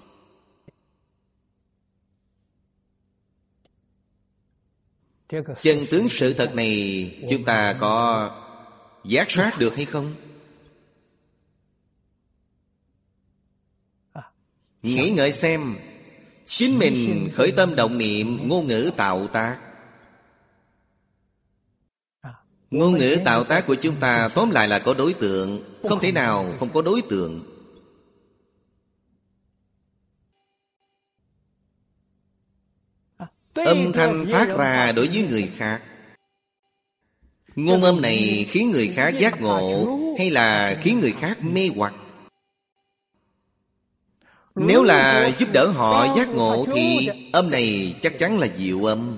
Chân tướng sự thật này chúng ta có giác sát được hay không? Nghĩ ngợi xem, chính mình khởi tâm động niệm, ngôn ngữ tạo tác. Ngôn ngữ tạo tác của chúng ta tóm lại là có đối tượng, không thể nào không có đối tượng. Âm thanh phát ra đối với người khác, ngôn âm này khiến người khác giác ngộ hay là khiến người khác mê hoặc? Nếu là giúp đỡ họ giác ngộ thì âm này chắc chắn là diệu âm.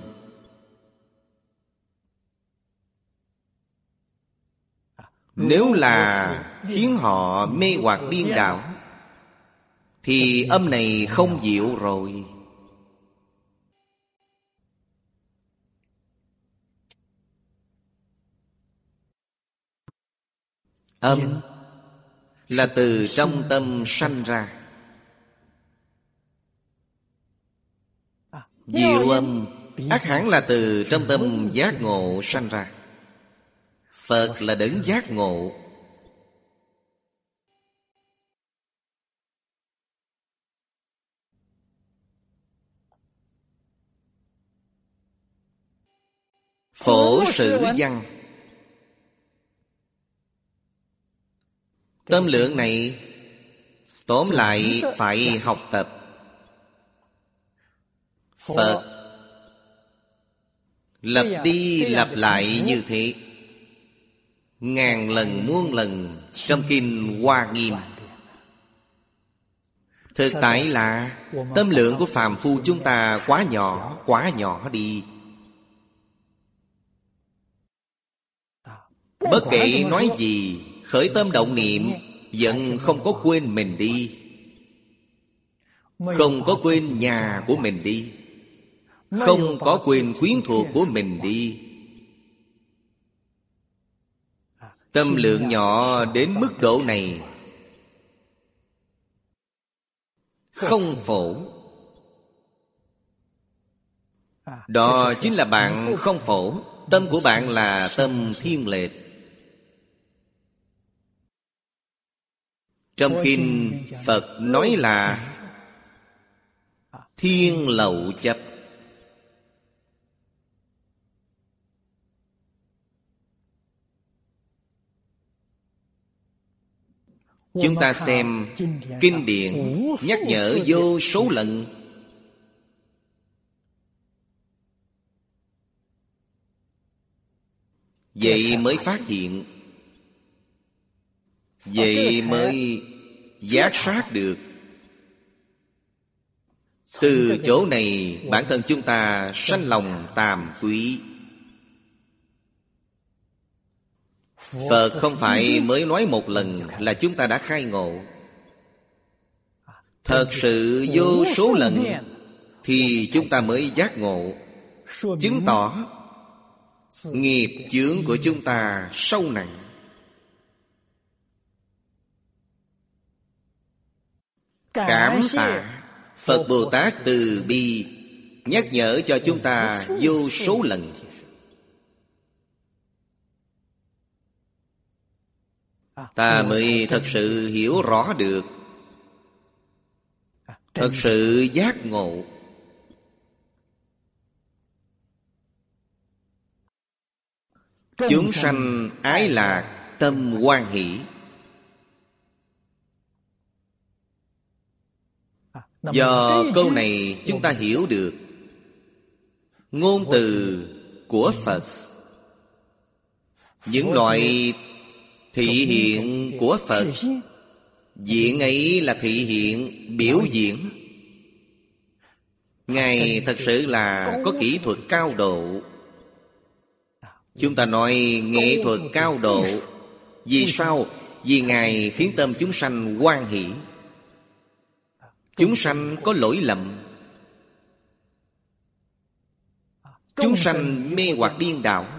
Nếu là khiến họ mê hoặc điên đảo thì âm này không diệu rồi. Âm là từ trong tâm sanh ra. Diệu âm ắt hẳn là từ trong tâm giác ngộ sanh ra. Phật là đấng giác ngộ. Phổ sử văn. Tâm lượng này tóm lại phải học tập. Phật lặp đi lặp lại như thế ngàn lần muôn lần trong kinh Hoa Nghiêm. Thực tại là tâm lượng của phàm phu chúng ta quá nhỏ, quá nhỏ đi. Bất kể nói gì, khởi tâm động niệm vẫn không có quên mình đi. Không có quên nhà của mình đi. Không có quên quyến thuộc của mình đi. Tâm lượng nhỏ đến mức độ này, không phổ. Đó chính là bạn không phổ. Tâm của bạn là tâm thiên lệch. Trong kinh Phật nói là thiên lậu chấp. Chúng ta xem kinh điển nhắc nhở vô số lần. Vậy mới phát hiện, vậy mới giác sát được. Từ chỗ này bản thân chúng ta sanh lòng tàm quý. Phật không phải mới nói một lần là chúng ta đã khai ngộ. Thật sự vô số lần thì chúng ta mới giác ngộ, chứng tỏ nghiệp chướng của chúng ta sâu nặng. Cảm tạ Phật Bồ Tát từ bi nhắc nhở cho chúng ta vô số lần. ta mới thật sự hiểu rõ được, thật sự giác ngộ. Chúng sanh ái lạc, tâm hoan hỷ. Do câu này chúng ta hiểu được ngôn từ của Phật, những loại thị hiện của Phật. Diện ấy là thị hiện biểu diễn. Ngài thật sự là có kỹ thuật cao độ. Chúng ta nói nghệ thuật cao độ. Vì sao? Vì Ngài khiến tâm chúng sanh hoan hỷ. Chúng sanh có lỗi lầm, chúng sanh mê hoặc điên đảo,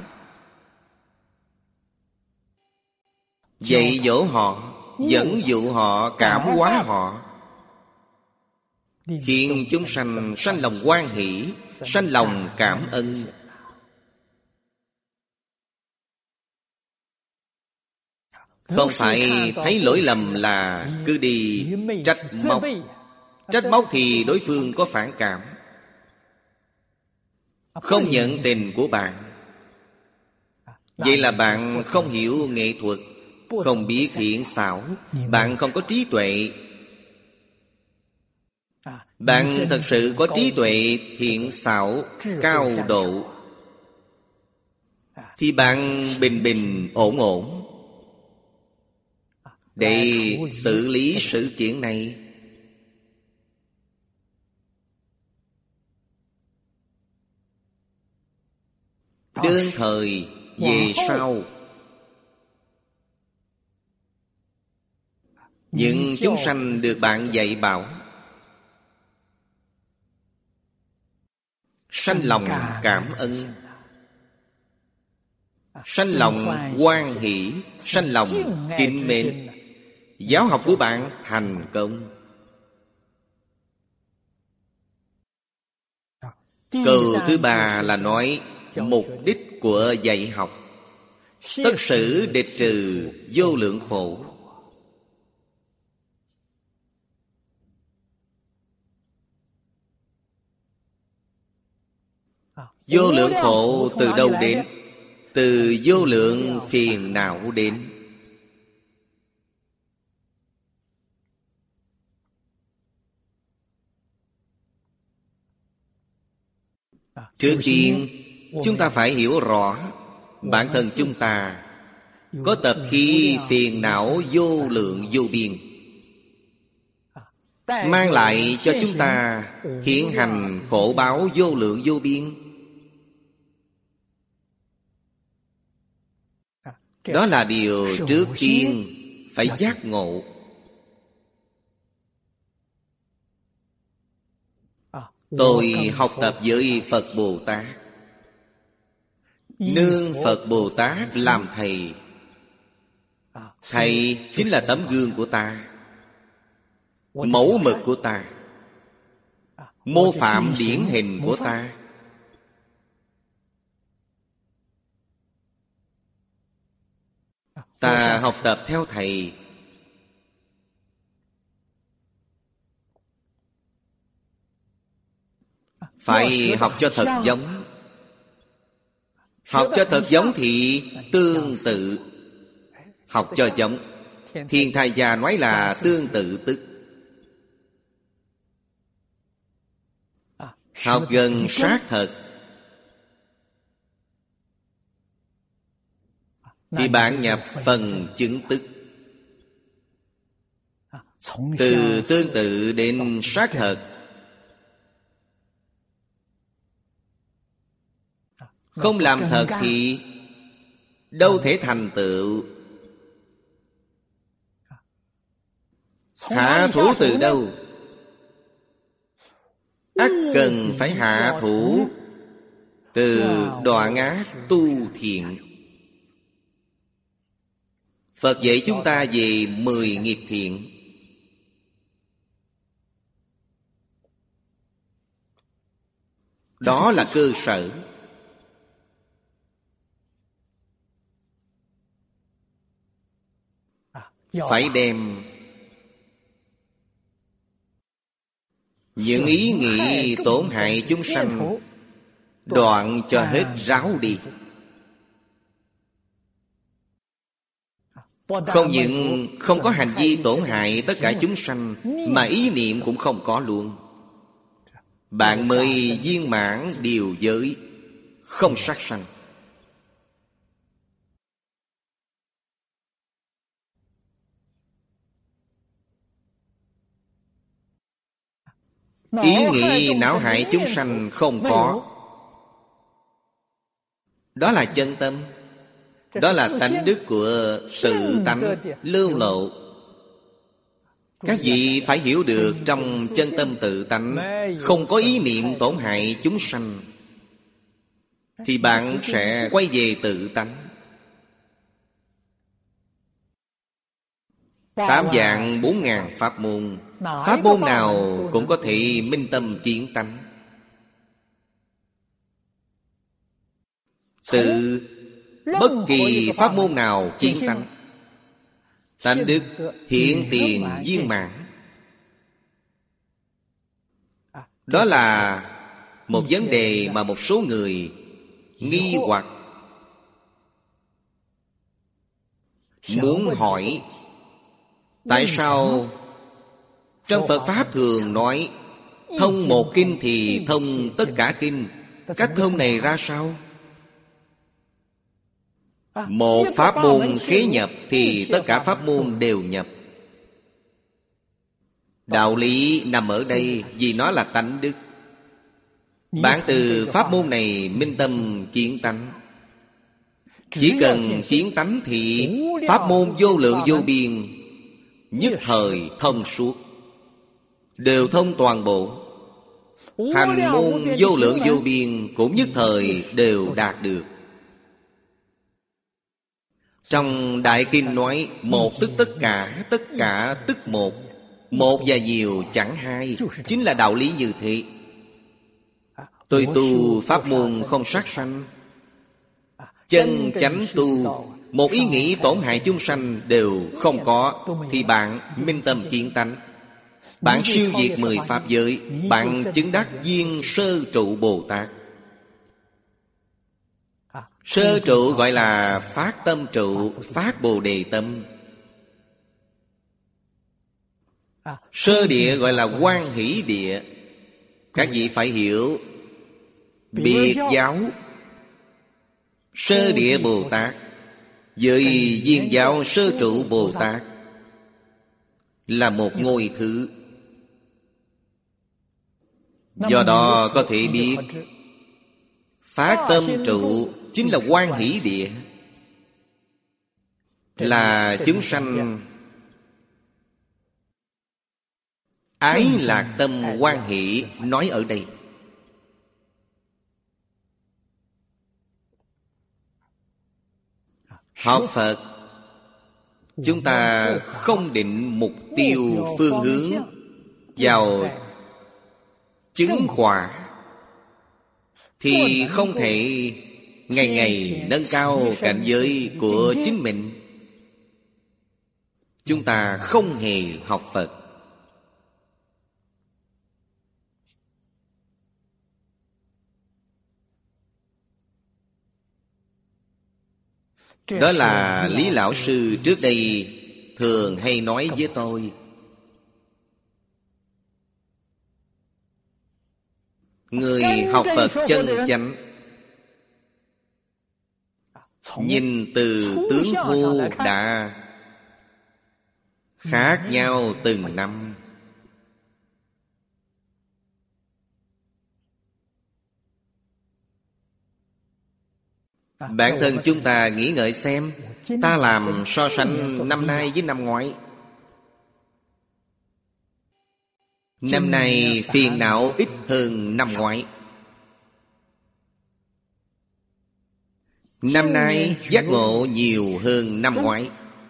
dạy dỗ họ, dẫn dụ họ, cảm hóa họ, khiến chúng sanh sanh lòng hoan hỷ, sanh lòng cảm ơn. Không phải thấy lỗi lầm là cứ đi trách móc. Trách móc thì đối phương có phản cảm, không nhận tình của bạn. Vậy là bạn không hiểu nghệ thuật, không biết thiện xảo, bạn không có trí tuệ. Bạn thật sự có trí tuệ thiện xảo cao độ thì bạn bình bình ổn ổn để xử lý sự kiện này. Đương thời về sau, những chúng sanh được bạn dạy bảo, sanh lòng cảm ơn, sanh lòng hoan hỷ, sanh lòng kính mến. Giáo học của bạn thành công. Câu thứ ba là nói mục đích của dạy học. Tất sử địch trừ vô lượng khổ. Vô lượng khổ từ đâu đến? Từ vô lượng phiền não đến. Trước tiên chúng ta phải hiểu rõ bản thân chúng ta có tập khí phiền não vô lượng vô biên, mang lại cho chúng ta hiện hành khổ báo vô lượng vô biên. Đó là điều trước tiên phải giác ngộ. Tôi học tập với Phật Bồ Tát, nương Phật Bồ Tát làm thầy. Thầy chính là tấm gương của ta, mẫu mực của ta, mô phạm điển hình của ta. Ta học tập theo thầy, phải học cho thật giống. Học cho thật giống thì tương tự. Học cho giống, Thiên Thai Gia nói là tương tự tức. Học gần sát thật thì bạn nhập phần chứng tức. Từ tương tự đến sát thật, không làm thật thì đâu thể thành tựu. Hạ thủ từ đâu? Ắt cần phải hạ thủ từ đoạn ác tu thiện. Phật dạy chúng ta về mười nghiệp thiện. Đó là cơ sở. phải đem những ý nghĩ tổn hại chúng sanh đoạn cho hết ráo đi. Không những không có hành vi tổn hại tất cả chúng sanh, mà ý niệm cũng không có luôn. Bạn mới viên mãn điều giới, không sát sanh. Ý nghĩ não hại chúng sanh không có. Đó là chân tâm. Đó là tánh đức của tự tánh lưu lộ. Các vị phải hiểu được, trong chân tâm tự tánh không có ý niệm tổn hại chúng sanh, thì bạn sẽ quay về tự tánh. Tám vạn bốn ngàn pháp môn, pháp môn nào cũng có thể minh tâm kiến tánh. Từ bất kỳ pháp môn nào kiến tánh, tánh đức hiện tiền viên mãn. Đó là một vấn đề mà một số người nghi hoặc, muốn hỏi. Tại sao trong Phật Pháp thường nói thông một kinh thì thông tất cả kinh? Cách thông này ra sao? Một pháp môn khế nhập thì tất cả pháp môn đều nhập. Đạo lý nằm ở đây, vì nó là tánh đức. Bạn từ pháp môn này minh tâm kiến tánh. Chỉ cần kiến tánh thì pháp môn vô lượng vô biên nhất thời thông suốt, đều thông toàn bộ. Hành môn vô lượng vô biên cũng nhất thời đều đạt được. Trong Đại Kinh nói một tức tất cả, tất cả tức một. Một và nhiều chẳng hai, chính là đạo lý như thế. Tôi tu pháp môn không sát sanh, chân chánh tu, một ý nghĩ tổn hại chúng sanh đều không có, thì bạn minh tâm kiến tánh. Bạn siêu diệt mười pháp giới, bạn chứng đắc viên sơ trụ Bồ Tát. Sơ trụ gọi là phát tâm trụ, phát Bồ Đề tâm. Sơ địa gọi là Quan Hỷ địa. Các vị phải hiểu, biệt giáo sơ địa Bồ Tát với viên giáo sơ trụ Bồ Tát là một ngôi thứ. Do đó có thể biết phát tâm trụ chính là Quan Hỷ địa, là chúng sanh ái lạc tâm hoan hỷ nói ở đây. Học Phật, chúng ta không định mục tiêu phương hướng vào chứng quả, thì không thể ngày ngày nâng cao cảnh giới của chính mình. Chúng ta không hề học Phật. Đó là Lý Lão Sư trước đây thường hay nói với tôi. Người học Phật chân chánh, nhìn từ tướng thu đã khác nhau từng năm. Bản thân chúng ta nghĩ ngợi xem, ta làm so sánh năm nay với năm ngoái. Năm nay phiền não ít hơn năm ngoái. Năm nay giác ngộ nhiều hơn năm ngoái.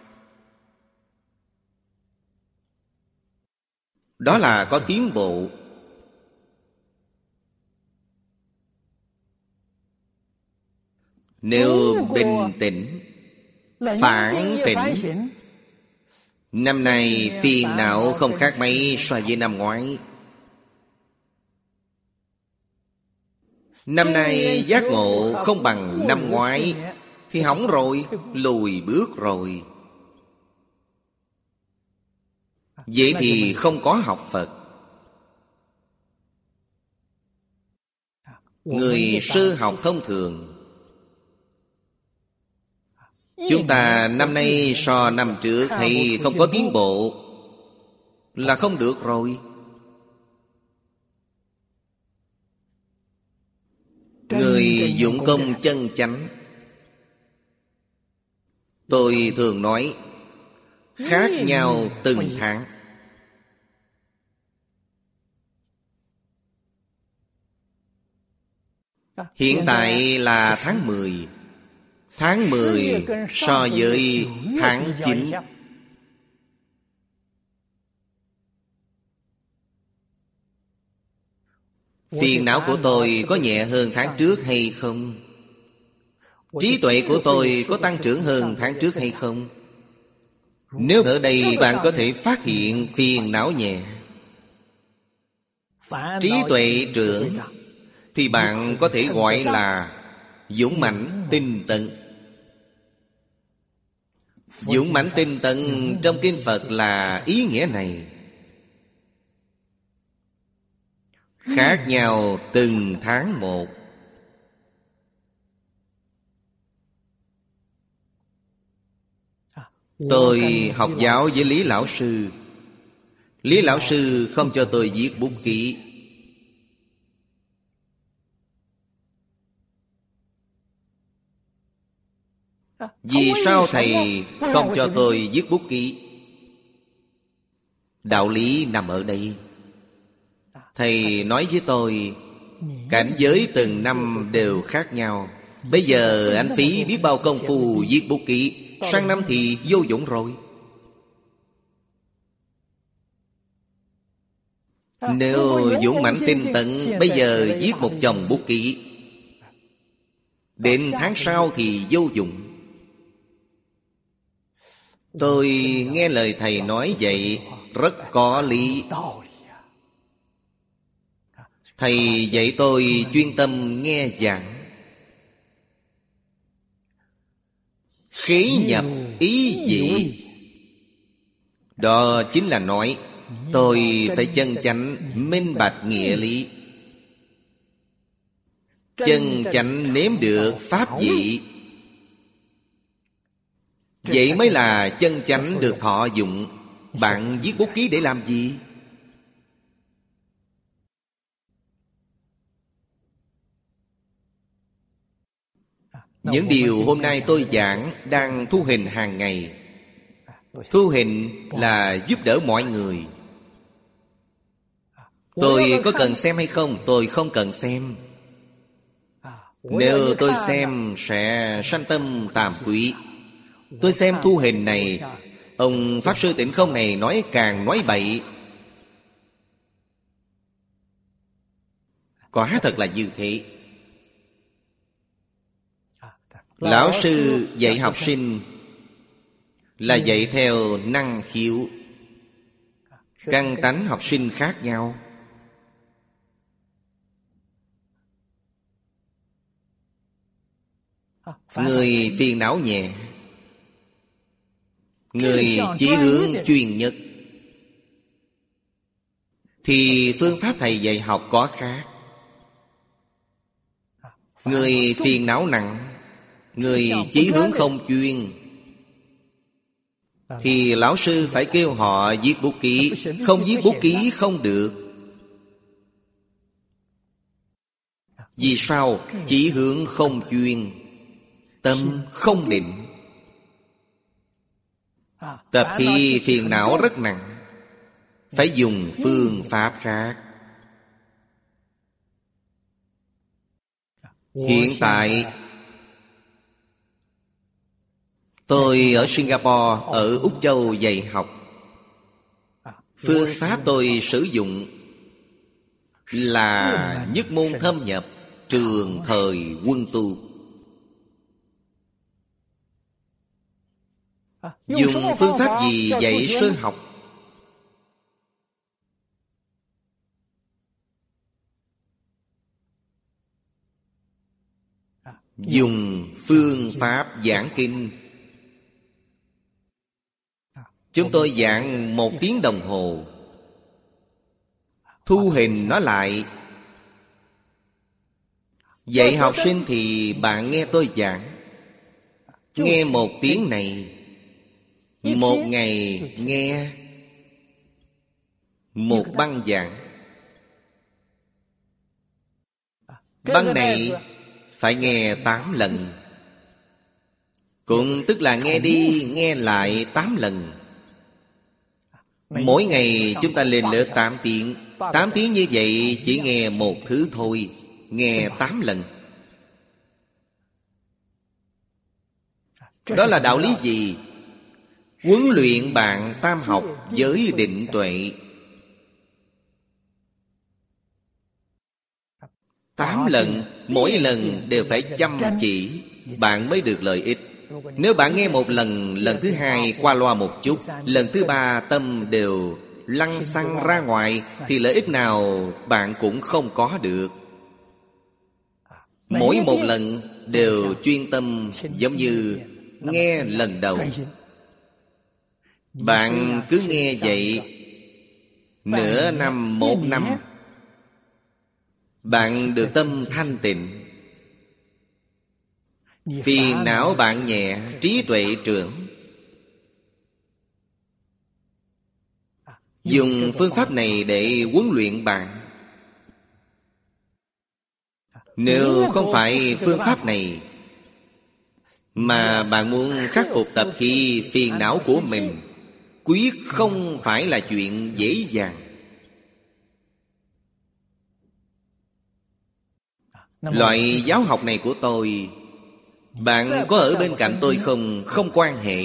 Đó là có tiến bộ. Nếu bình tĩnh, phản tỉnh, Năm nay phiền não không khác mấy so với năm ngoái. Năm nay giác ngộ không bằng năm ngoái thì hỏng rồi, lùi bước rồi. Vậy thì không có học Phật. Người sơ học thông thường, chúng ta năm nay so năm trước thì không có tiến bộ là không được rồi. Người dụng công chân chánh, tôi thường nói khác nhau từng tháng. Hiện tại là tháng mười. Tháng mười so với tháng chín, phiền não của tôi có nhẹ hơn tháng trước hay không? Trí tuệ của tôi có tăng trưởng hơn tháng trước hay không? Nếu ở đây bạn có thể phát hiện phiền não nhẹ, trí tuệ trưởng, thì bạn có thể gọi là dũng mãnh tinh tấn. Dũng mãnh tinh tấn trong kinh Phật là ý nghĩa này. Khác nhau từng tháng một. Tôi học giáo với Lý Lão Sư. Lý Lão Sư không cho tôi viết bút ký. Vì sao Thầy không cho tôi viết bút ký? Đạo lý nằm ở đây. Thầy nói với tôi, cảnh giới từng năm đều khác nhau. Bây giờ anh phí biết bao công phu viết bút ký, sang năm thì vô dụng rồi. Nếu dũng mãnh tinh tấn, bây giờ viết một chồng bút ký, đến tháng sau thì vô dụng. Tôi nghe lời Thầy nói vậy rất có lý. Thầy dạy tôi chuyên tâm nghe giảng, khí nhập ý vị. Đó chính là nói tôi phải chân chánh minh bạch nghĩa lý, chân chánh nếm được pháp vị. Vậy mới là chân chánh được thọ dụng. Bạn viết bút ký để làm gì? Những điều hôm nay tôi giảng đang thu hình hàng ngày. Thu hình là giúp đỡ mọi người. Tôi có cần xem hay không? Tôi không cần xem. Nếu tôi xem sẽ sanh tâm tàm quý. Tôi xem thu hình này, ông Pháp Sư Tịnh Không này nói càng nói bậy. Quả thật là như thế. Lão sư dạy học sinh là dạy theo năng khiếu. Căn tánh học sinh khác nhau. Người phiền não nhẹ, người chí hướng chuyên nhất, thì phương pháp Thầy dạy học có khác. Người phiền não nặng, người chí hướng không chuyên, thì lão sư phải kêu họ viết bút ký. Không viết bút ký không được. Vì sao? Chí hướng không chuyên, tâm không định. Tập khí phiền não rất nặng, phải dùng phương pháp khác. Hiện tại tôi ở Singapore, ở Úc Châu dạy học. Phương pháp tôi sử dụng là nhất môn thâm nhập, trường thời quân tu. Dùng phương pháp gì dạy sơ học? Dùng phương pháp giảng kinh. Chúng tôi giảng một tiếng đồng hồ, thu hình nó lại. Dạy học sinh thì bạn nghe tôi giảng. Nghe một tiếng này, một ngày nghe một băng giảng. Băng này phải nghe tám lần, cũng tức là nghe đi nghe lại tám lần. Mỗi ngày chúng ta lên lớp tám tiếng. Tám tiếng như vậy chỉ nghe một thứ thôi, nghe tám lần. Đó là đạo lý gì? Huấn luyện bạn tam học với định tuệ. Tám lần, mỗi lần đều phải chăm chỉ, bạn mới được lợi ích. Nếu bạn nghe một lần, lần thứ hai qua loa một chút, lần thứ ba tâm đều lăng xăng ra ngoài, thì lợi ích nào bạn cũng không có được. Mỗi một lần đều chuyên tâm, giống như nghe lần đầu. Bạn cứ nghe vậy nửa năm, một năm, bạn được tâm thanh tịnh, phiền não bạn nhẹ, trí tuệ trưởng. Dùng phương pháp này để huấn luyện bạn. Nếu không phải phương pháp này, mà bạn muốn khắc phục tập khí phiền não của mình, quyết không phải là chuyện dễ dàng. Loại giáo học này của tôi, bạn có ở bên cạnh tôi không, không quan hệ.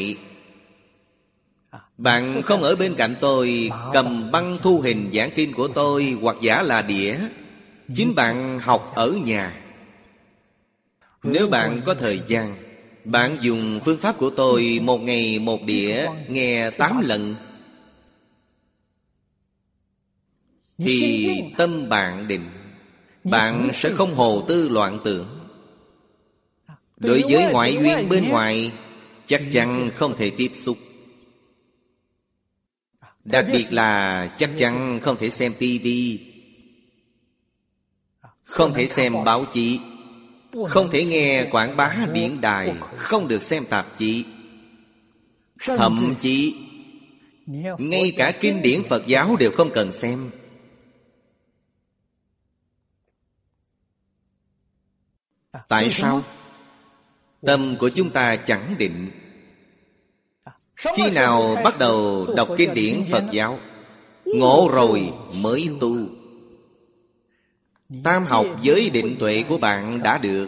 Bạn không ở bên cạnh tôi, cầm băng thu hình giảng kinh của tôi, hoặc giả là đĩa, chính bạn học ở nhà. Nếu bạn có thời gian, bạn dùng phương pháp của tôi, một ngày một đĩa, nghe tám lần, thì tâm bạn định, bạn sẽ không hồ tư loạn tưởng. Đối với ngoại duyên bên ngoài, chắc chắn không thể tiếp xúc. Đặc biệt là chắc chắn không thể xem tivi, không thể xem báo chí, không thể nghe quảng bá điện đài, không được xem tạp chí. Thậm chí ngay cả kinh điển Phật giáo đều không cần xem. Tại sao? Tâm của chúng ta chẳng định. Khi nào bắt đầu đọc kinh điển Phật giáo, ngộ rồi mới tu. Tam học với định tuệ của bạn đã được.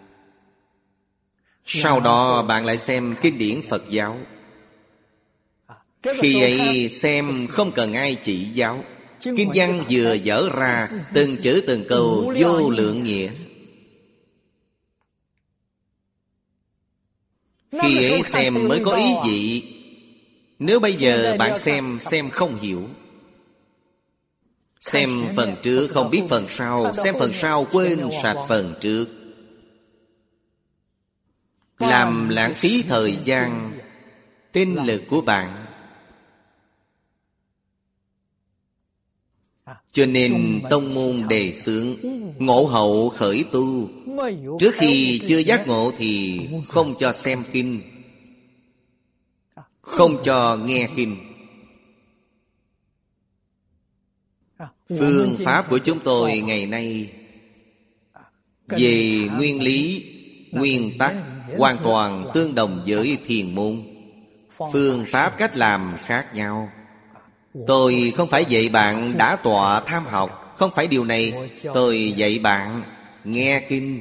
Sau đó bạn lại xem kinh điển Phật giáo. Khi ấy xem không cần ai chỉ giáo. Kinh văn vừa dở ra, từng chữ từng câu vô lượng nghĩa. Khi ấy xem mới có ý vị. Nếu bây giờ bạn xem, xem không hiểu. Xem phần trước không biết phần sau, xem phần sau quên sạch phần trước, làm lãng phí thời gian, tinh lực của bạn. Cho nên tông môn đề xướng ngộ hậu khởi tu. Trước khi chưa giác ngộ thì không cho xem kinh, không cho nghe kinh. Phương pháp của chúng tôi ngày nay về nguyên lý, nguyên tắc hoàn toàn tương đồng với thiền môn. Phương pháp cách làm khác nhau. Tôi không phải dạy bạn đã tọa tham học, không phải điều này. Tôi dạy bạn nghe kinh.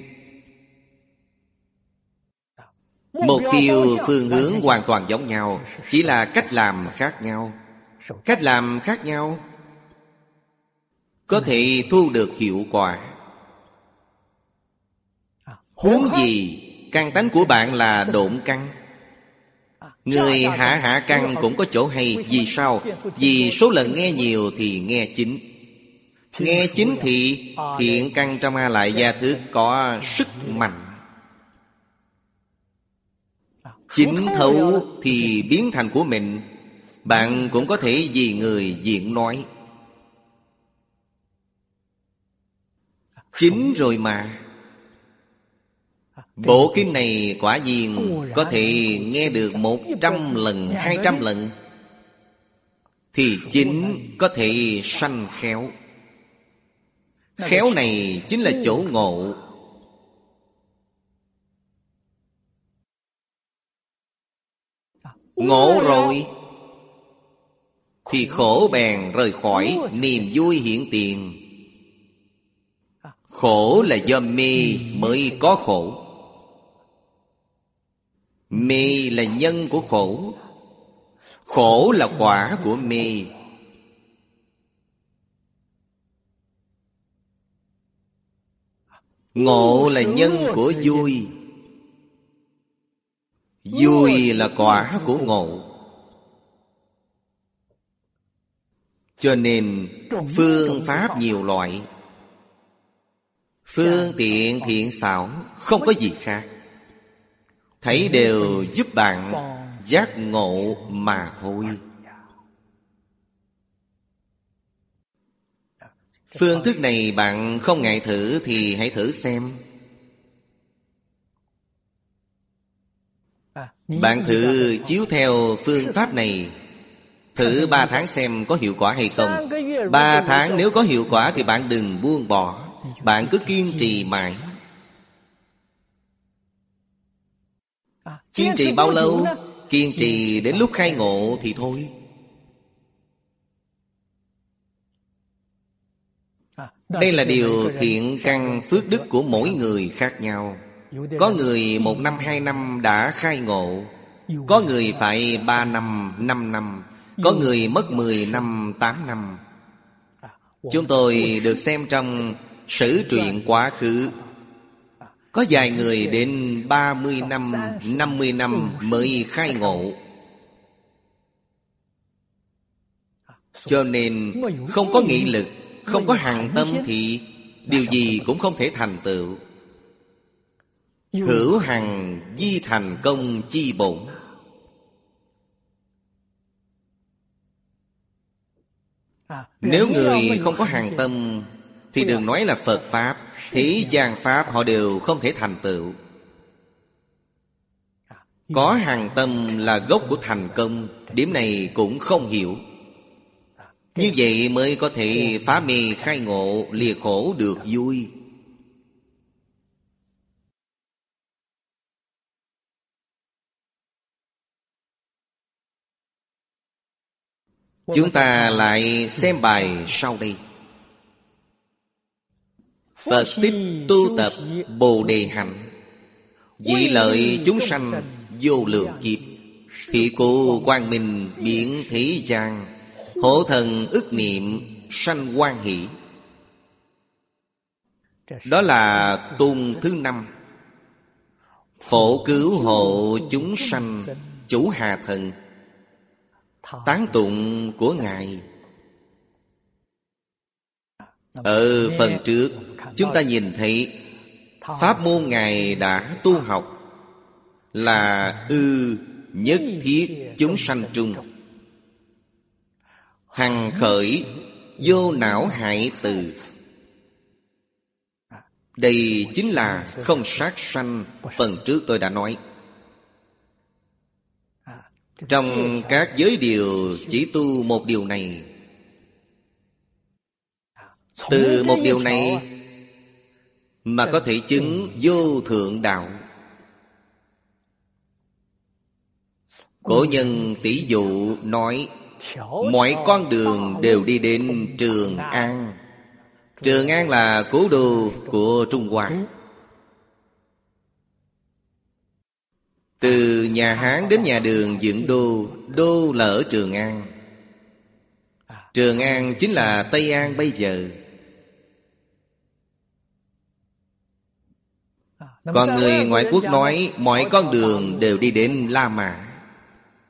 Mục tiêu phương hướng hoàn toàn giống nhau, chỉ là cách làm khác nhau. Cách làm khác nhau có thể thu được hiệu quả. Huống gì căn tánh của bạn là độn căn, Người hạ hạ căn cũng có chỗ hay. Vì sao? Vì số lần nghe nhiều thì nghe chính. Nghe chính thì thiện căn trong A Lại Gia Thức có sức mạnh. Chính thấu thì biến thành của mình. Bạn cũng có thể vì người diễn nói. Chính rồi mà. Bộ kinh này quả nhiên có thể nghe được một trăm lần, hai trăm lần. Thì chính có thể sanh khéo. Khéo này chính là chỗ ngộ. Ngộ rồi thì khổ bèn rời khỏi, niềm vui hiện tiền. Khổ là do mê mới có khổ. Mê là nhân của khổ. Khổ là quả của mê. Ngộ là nhân của vui. Vui là quả của ngộ. Cho nên phương pháp nhiều loại. Phương tiện thiện xảo không có gì khác. Thấy đều giúp bạn giác ngộ mà thôi. Phương thức này bạn không ngại thử thì hãy thử xem. Bạn thử chiếu theo phương pháp này, thử ba tháng xem có hiệu quả hay không. Ba tháng nếu có hiệu quả thì bạn đừng buông bỏ. Bạn cứ kiên trì mãi. Kiên trì bao lâu? Kiên trì đến lúc khai ngộ thì thôi. Đây là điều thiện căn phước đức của mỗi người khác nhau. Có người một năm hai năm đã khai ngộ. Có người phải ba năm, năm năm. Có người mất mười năm, tám năm. Chúng tôi được xem trong sử truyện quá khứ. Có vài người đến ba mươi năm, năm mươi năm mới khai ngộ. Cho nên không có nghị lực, không có hằng tâm thì điều gì cũng không thể thành tựu. Hữu hằng di thành công chi bổn. Nếu người không có hằng tâm thì đừng nói là Phật Pháp, thế gian Pháp họ đều không thể thành tựu. Có hằng tâm là gốc của thành công. Điểm này cũng không hiểu. Như vậy mới có thể phá mê khai ngộ, lìa khổ được vui. Chúng ta lại xem bài sau đây. Phật tích tu tập Bồ Đề hạnh, vị lợi chúng sanh vô lượng kiếp. Thị cụ quang minh biến thế gian, hộ thần ức niệm sanh hoan hỷ. Đó là tôn thứ năm. Phổ cứu hộ chúng sanh chủ Hà Thần. Tán tụng của Ngài. Ở phần trước chúng ta nhìn thấy pháp môn Ngài đã tu học là ư nhất thiết chúng sanh trung, hằng khởi vô não hải từ. Đây chính là không sát sanh. Phần trước tôi đã nói. Trong các giới điều chỉ tu một điều này. Từ một điều này mà có thể chứng vô thượng đạo. Cổ nhân tỷ dụ nói mọi con đường đều đi đến Trường An. Trường An là cố đô của Trung Hoa. Từ nhà Hán đến nhà Đường dựng đô. Đô là ở Trường An. Trường An chính là Tây An bây giờ. Còn người ngoại quốc nói mọi con đường đều đi đến La Mã.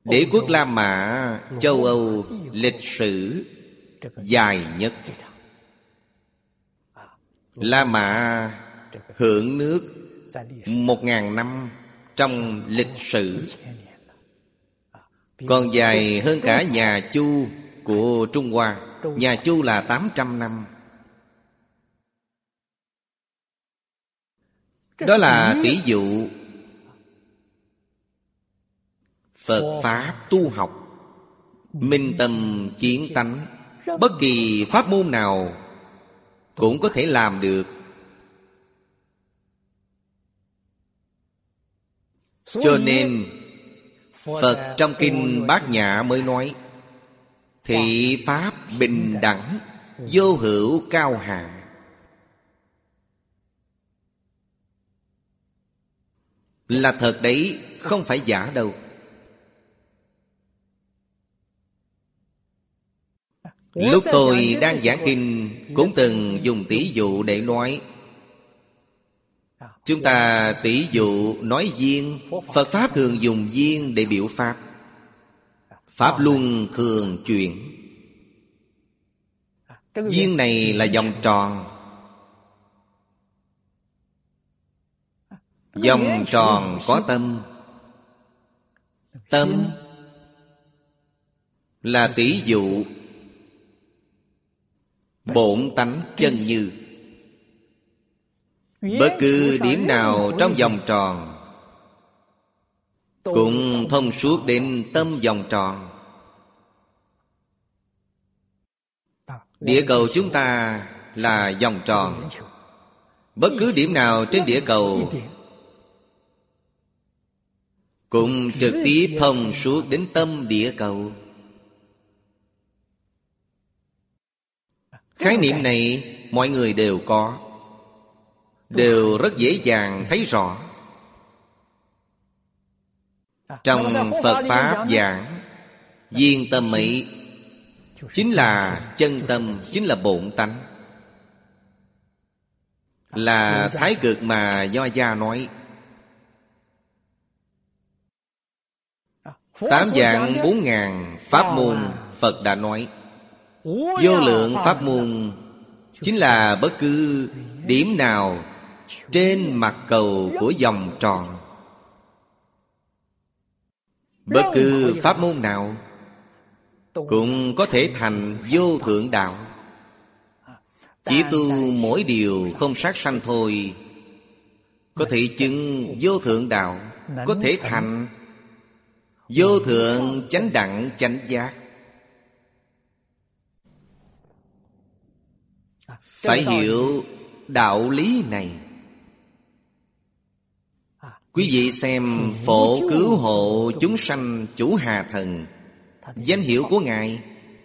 Đế quốc La Mã châu Âu lịch sử dài nhất. La Mã hưởng nước một ngàn năm trong lịch sử, còn dài hơn cả nhà Chu của Trung Hoa. Nhà Chu là tám trăm năm. Đó là tỷ dụ Phật Pháp tu học, minh tâm kiến tánh. Bất kỳ pháp môn nào cũng có thể làm được. Cho nên Phật trong Kinh Bát Nhã mới nói: thị pháp bình đẳng, vô hữu cao hạ. Là thật đấy, không phải giả đâu. Lúc tôi đang giảng kinh cũng từng dùng tỷ dụ để nói. Chúng ta tỷ dụ nói duyên, Phật Pháp thường dùng duyên để biểu Pháp. Pháp luân thường chuyển. Duyên này là vòng tròn. Vòng tròn có tâm. Tâm là tỷ dụ bổn tánh chân như. Bất cứ điểm nào trong vòng tròn cũng thông suốt đến tâm vòng tròn. Địa cầu chúng ta là vòng tròn. Bất cứ điểm nào trên địa cầu cũng trực tiếp thông suốt đến tâm địa cầu. Khái niệm này mọi người đều có, đều rất dễ dàng thấy rõ. Trong Phật Pháp giảng duyên tâm ấy chính là chân tâm, chính là bổn tánh. Là Thái Cực mà Nho Gia nói. Tám vạn bốn ngàn pháp môn Phật đã nói. Vô lượng pháp môn chính là bất cứ điểm nào trên mặt cầu của vòng tròn. Bất cứ pháp môn nào cũng có thể thành vô thượng đạo. Chỉ tu mỗi điều không sát sanh thôi, có thể chứng vô thượng đạo, có thể thành vô thượng chánh đẳng chánh giác. Phải hiểu đạo lý này. Quý vị xem Phổ Cứu Hộ Chúng Sanh Chủ Hà Thần, danh hiệu của Ngài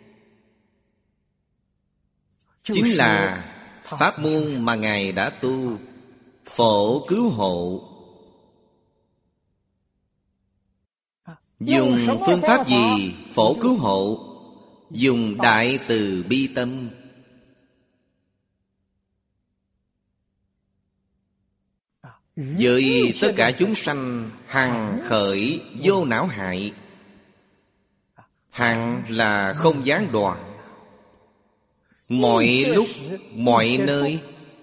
chính là pháp môn mà Ngài đã tu. Phổ Cứu Hộ. Dùng phương pháp gì phổ cứu hộ? Dùng đại từ bi tâm. Với tất cả chúng sanh hằng khởi vô não hại. Hằng là không gián đoạn. Mọi lúc, mọi nơi,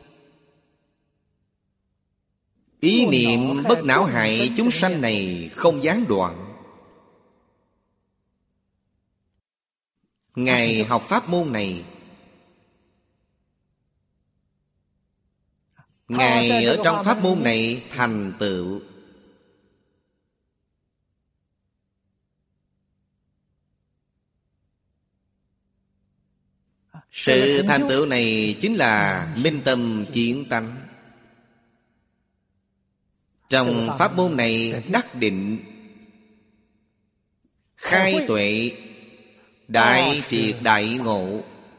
ý niệm bất não hại chúng sanh này không gián đoạn. Ngài học pháp môn này, Ngài ở trong pháp môn này thành tựu. Sự thành tựu này chính là minh tâm kiến tánh. Trong pháp môn này đắc định, khai tuệ, đại triệt đại ngộ.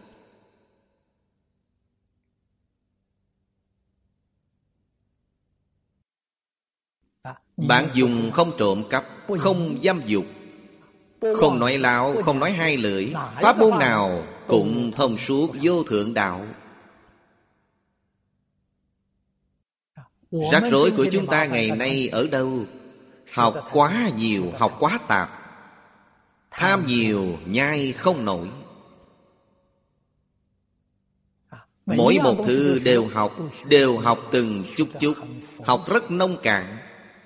Bạn dùng không trộm cắp, không dâm dục, không nói láo, không nói hai lưỡi. Pháp môn nào cũng thông suốt vô thượng đạo. Rắc rối của chúng ta ngày nay ở đâu? Học quá nhiều, học quá tạp. Tham nhiều nhai không nổi. Mỗi một thứ đều học, đều học từng chút chút, học rất nông cạn.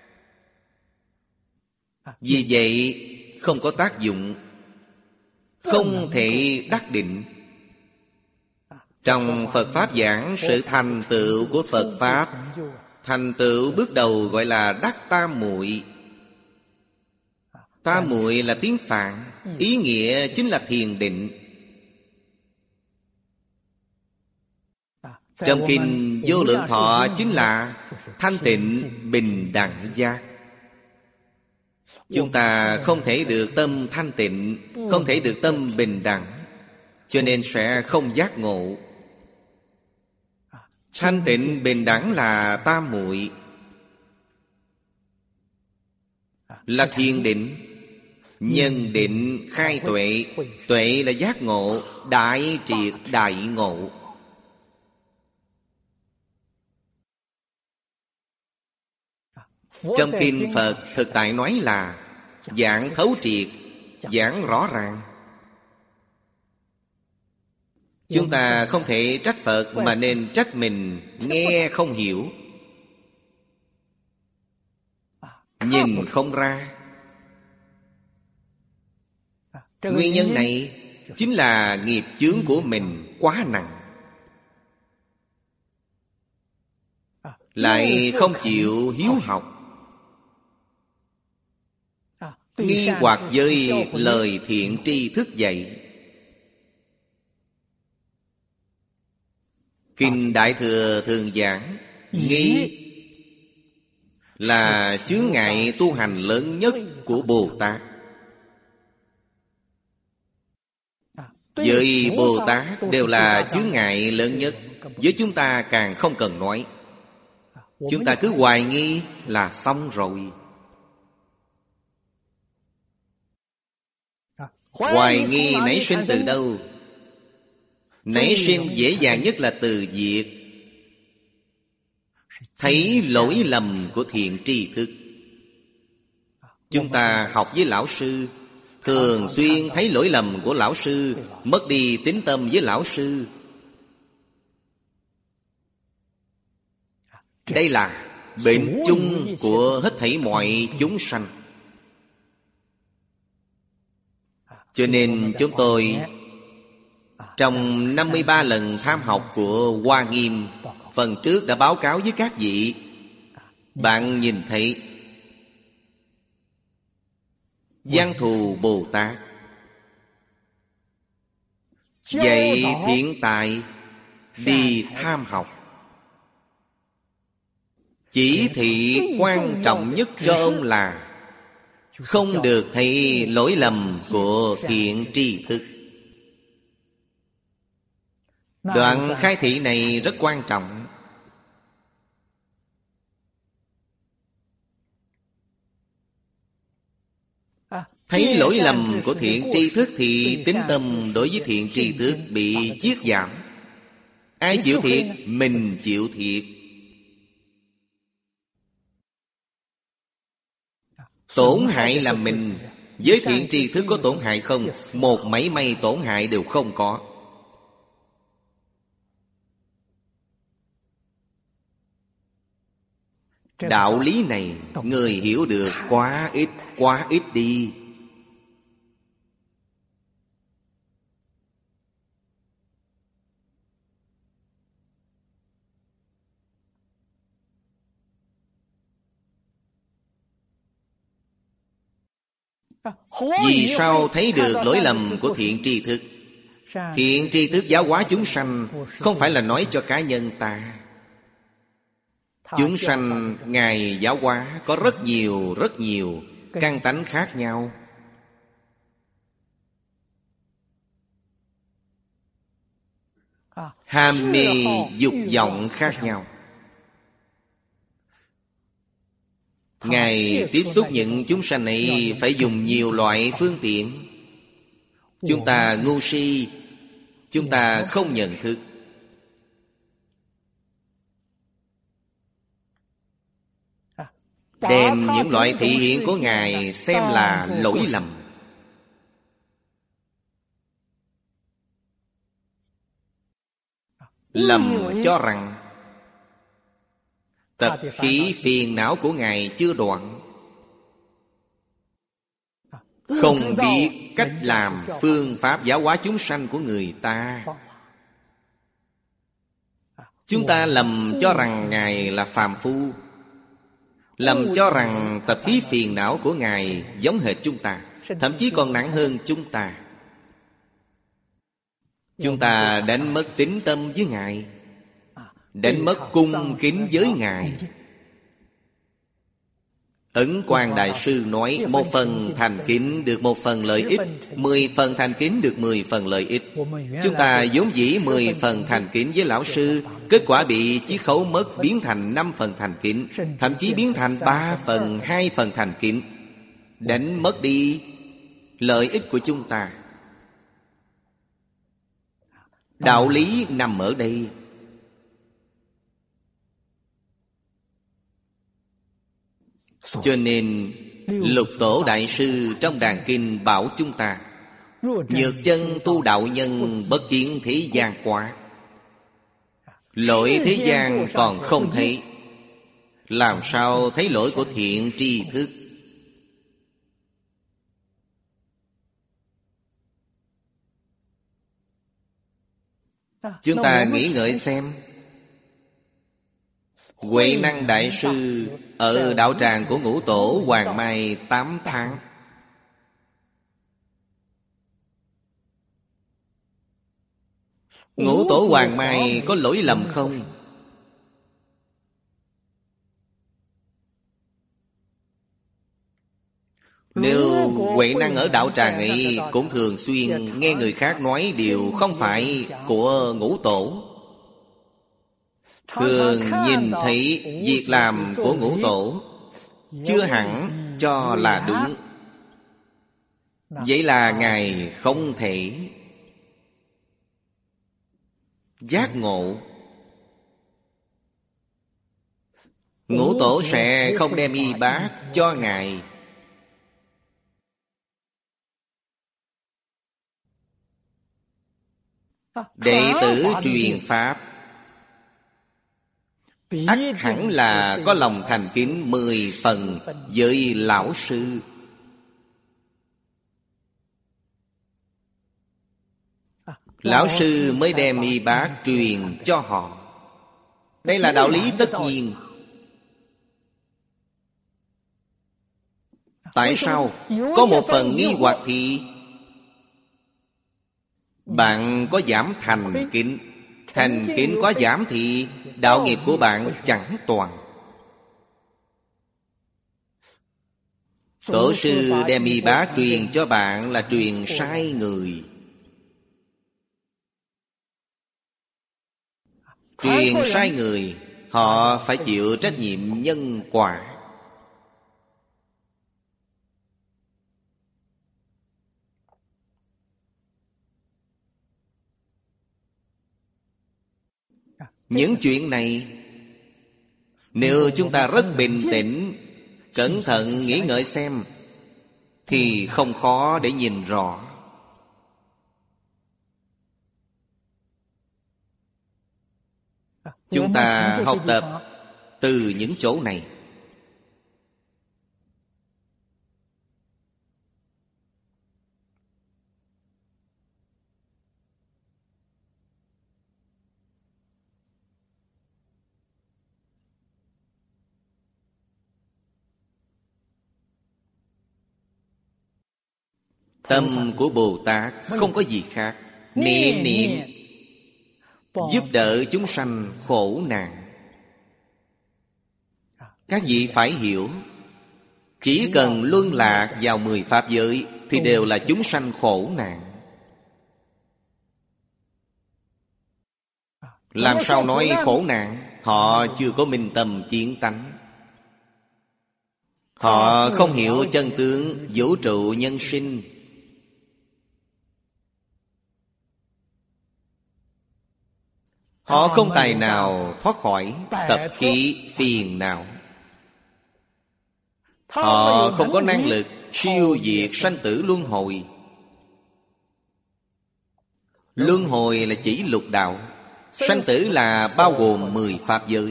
Vì vậy không có tác dụng, không thể đắc định. Trong Phật Pháp giảng sự thành tựu của Phật Pháp, thành tựu bước đầu gọi là đắc tam muội. Tam muội là tiếng Phạn, ý nghĩa chính là thiền định. Trong kinh Vô Lượng Thọ chính là thanh tịnh bình đẳng giác. Chúng ta không thể được tâm thanh tịnh, không thể được tâm bình đẳng, cho nên sẽ không giác ngộ. Thanh tịnh bình đẳng là tam muội, là thiền định. Nhân định khai tuệ, tuệ là giác ngộ, đại triệt đại ngộ. Trong kinh Phật thực tại nói là giảng thấu triệt, giảng rõ ràng. Chúng ta không thể trách Phật mà nên trách mình nghe không hiểu, nhìn không ra. Nguyên nhân này chính là nghiệp chướng của mình quá nặng, lại không chịu hiếu học, nghi hoặc với lời thiện tri thức dạy. Kinh Đại Thừa thường giảng nghi là chướng ngại tu hành lớn nhất của Bồ Tát. Với Bồ Tát đều là chướng ngại lớn nhất, với chúng ta càng không cần nói. Chúng ta cứ hoài nghi là xong rồi. Hoài nghi nảy sinh từ đâu? Nảy sinh dễ dàng nhất là từ việc thấy lỗi lầm của thiện tri thức. Chúng ta học với lão sư, thường xuyên thấy lỗi lầm của lão sư, mất đi tín tâm với lão sư. Đây là bệnh chung của hết thảy mọi chúng sanh. Cho nên chúng tôi trong năm mươi ba lần tham học của Hoa Nghiêm, phần trước đã báo cáo với các vị. Bạn nhìn thấy Giang Thù Bồ Tát dạy thiện tài đi tham học. Chỉ thị quan trọng nhất cho ông là không được thấy lỗi lầm của thiện tri thức. Đoạn khai thị này rất quan trọng. Thấy lỗi lầm của thiện tri thức thì tín tâm đối với thiện tri thức bị chiết giảm. Ai chịu thiệt? Mình chịu thiệt. Tổn hại là mình. Với thiện tri thức có tổn hại không? Một mảy may tổn hại đều không có. Đạo lý này người hiểu được quá ít, quá ít đi. Vì sao thấy được lỗi lầm của thiện tri thức? Thiện tri thức giáo hóa chúng sanh, không phải là nói cho cá nhân ta. Chúng sanh Ngài giáo hóa có rất nhiều, rất nhiều căn tánh khác nhau. Ham mê dục vọng khác nhau. Ngài tiếp xúc những chúng sanh này phải dùng nhiều loại phương tiện. Chúng ta ngu si, chúng ta không nhận thức. Đem những loại thị hiện của Ngài xem là lỗi lầm. lầm cho rằng tập khí phiền não của Ngài chưa đoạn, không biết cách làm phương pháp giáo hóa chúng sanh của người ta. Chúng ta lầm cho rằng Ngài là phàm phu, lầm cho rằng tập khí phiền não của Ngài giống hệt chúng ta, thậm chí còn nặng hơn chúng ta. Chúng ta đánh mất tín tâm với Ngài, đánh mất cung kính với Ngài. Ấn Quang Đại Sư nói, một phần thành kính được một phần lợi ích, mười phần thành kính được mười phần lợi ích. Chúng ta vốn dĩ mười phần thành kính với Lão Sư, kết quả bị chiết khấu mất biến thành năm phần thành kính, thậm chí biến thành ba phần, hai phần thành kính, đánh mất đi lợi ích của chúng ta. Đạo lý nằm ở đây. Cho nên Lục Tổ Đại Sư trong Đàn Kinh bảo chúng ta: nhược chân tu đạo nhân, bất kiến thế gian quá. Lỗi thế gian còn không thấy, làm sao thấy lỗi của thiện tri thức? Chúng ta nghĩ ngợi xem, Huệ Năng Đại Sư ở đạo tràng của Ngũ Tổ Hoàng Mai tám tháng. Ngũ Tổ Hoàng Mai có lỗi lầm không? Nếu Huệ Năng ở đạo tràng ấy cũng thường xuyên nghe người khác nói điều không phải của Ngũ Tổ, thường nhìn thấy việc làm của Ngũ Tổ, chưa hẳn cho là đúng. Vậy là Ngài không thể giác ngộ. Ngũ Tổ sẽ không đem y bát cho Ngài. Đệ tử truyền pháp ắt hẳn là có lòng thành kính mười phần với Lão Sư. Lão Sư mới đem y bát truyền cho họ. Đây là đạo lý tất nhiên. Tại sao? Có một phần nghi hoặc thì bạn có giảm thành kính. Thành kính có giảm thì đạo nghiệp của bạn chẳng toàn. Tổ sư đem y bá truyền cho bạn là truyền sai người. Truyền sai người, họ phải chịu trách nhiệm nhân quả. Những chuyện này, nếu chúng ta rất bình tĩnh, cẩn thận nghĩ ngợi xem, thì không khó để nhìn rõ. Chúng ta học tập từ những chỗ này. Tâm của Bồ Tát không có gì khác. Niệm niệm giúp đỡ chúng sanh khổ nạn. Các vị phải hiểu, chỉ cần luân lạc vào mười pháp giới thì đều là chúng sanh khổ nạn. Làm sao nói khổ nạn? Họ chưa có minh tâm kiến tánh. Họ không hiểu chân tướng vũ trụ nhân sinh. Họ không tài nào thoát khỏi tập khí phiền não. Họ không có năng lực siêu diệt sanh tử luân hồi. Luân hồi là chỉ lục đạo. Sanh tử là bao gồm mười pháp giới.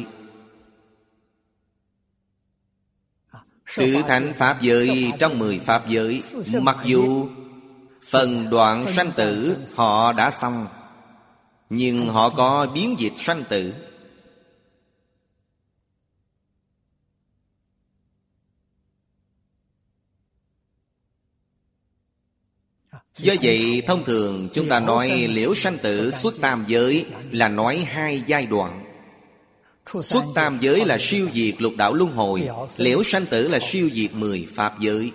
Tự thành pháp giới trong mười pháp giới, mặc dù phần đoạn sanh tử họ đã xong, nhưng họ có biến dịch sanh tử. Do vậy thông thường chúng ta nói liễu sanh tử xuất tam giới là nói hai giai đoạn. Xuất tam giới là siêu diệt lục đạo luân hồi, liễu sanh tử là siêu diệt mười pháp giới.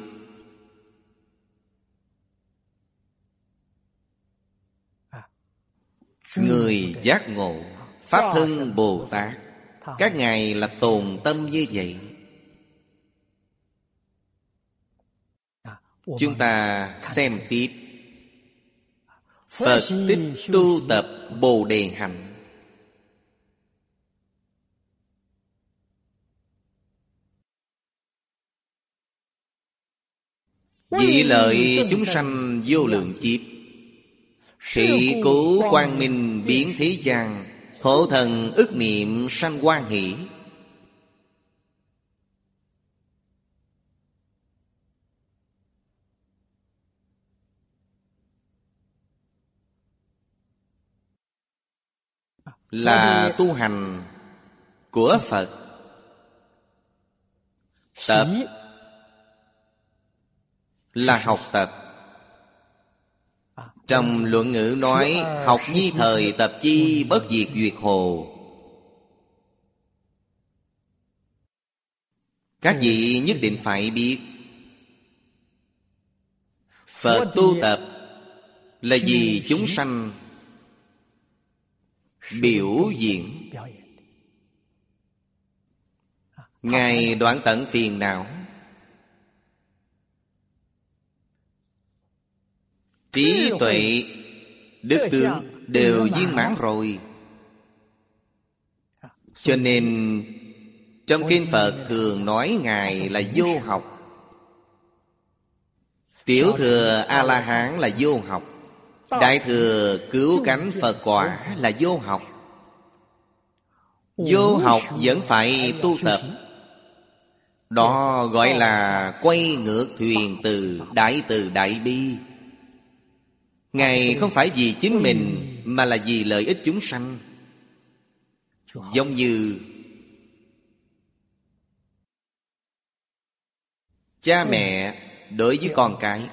Người giác ngộ, Pháp thân Bồ Tát, các ngài là tồn tâm như vậy. Chúng ta xem tiếp. Phật tích tu tập Bồ Đề hạnh. Vị lợi chúng sanh vô lượng kiếp, thị cố quang minh biến thế gian, hộ thần ức niệm sanh hoan hỷ. Là tu hành của Phật. Tập là học tập. Trong luận ngữ nói học nhi thời tập chi bất diệt duyệt hồ. Các vị nhất định phải biết, Phật tu tập là vì chúng sanh biểu diễn. Ngài đoạn tận phiền não, trí tuệ, đức tướng đều viên mãn rồi. Cho nên trong kinh Phật thường nói Ngài là vô học. Tiểu thừa A-la-hán là vô học. Đại thừa cứu cánh Phật quả là vô học. Vô học vẫn phải tu tập. Đó gọi là quay ngược thuyền từ đại từ đại bi. Ngài không phải vì chính mình, mà là vì lợi ích chúng sanh. Giống như cha mẹ đối với con cái.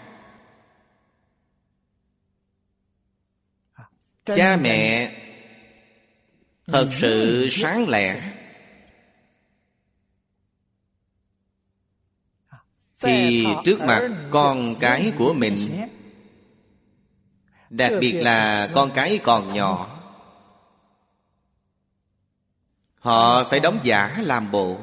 Cha mẹ thật sự sáng lẻ thì trước mặt con cái của mình, đặc biệt là con cái còn nhỏ, họ phải đóng giả làm bộ.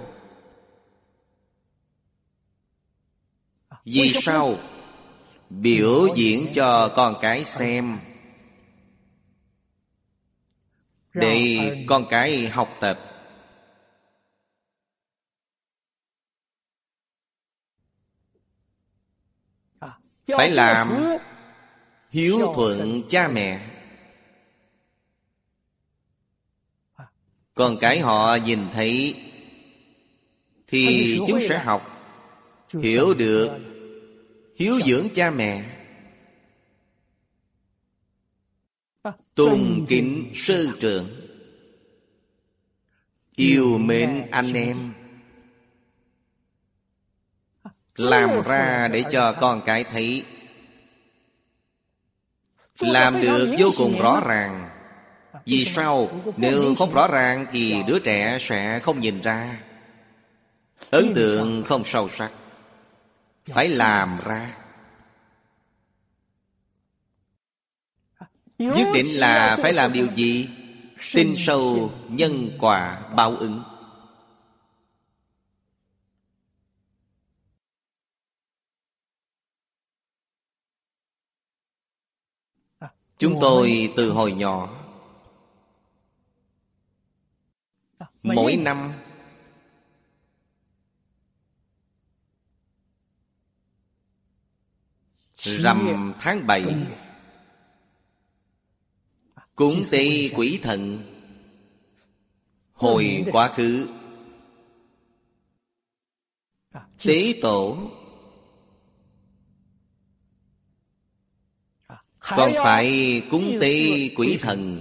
Vì sao? Biểu diễn cho con cái xem, để con cái học tập. Phải làm hiếu thuận cha mẹ. Con cái họ nhìn thấy thì chúng sẽ học, hiểu được hiếu dưỡng cha mẹ, tôn kính sư trưởng, yêu mến anh em. Làm ra để cho con cái thấy. Làm được vô cùng rõ ràng. Vì sao? Nếu không rõ ràng thì đứa trẻ sẽ không nhìn ra, ấn tượng không sâu sắc. Phải làm ra. Nhất định là phải làm điều gì? Tin sâu nhân quả báo ứng. Chúng tôi từ hồi nhỏ, mỗi năm rằm tháng bảy cúng tế quỷ thần Hồi quá khứ, tế tổ còn phải cúng tế quỷ thần.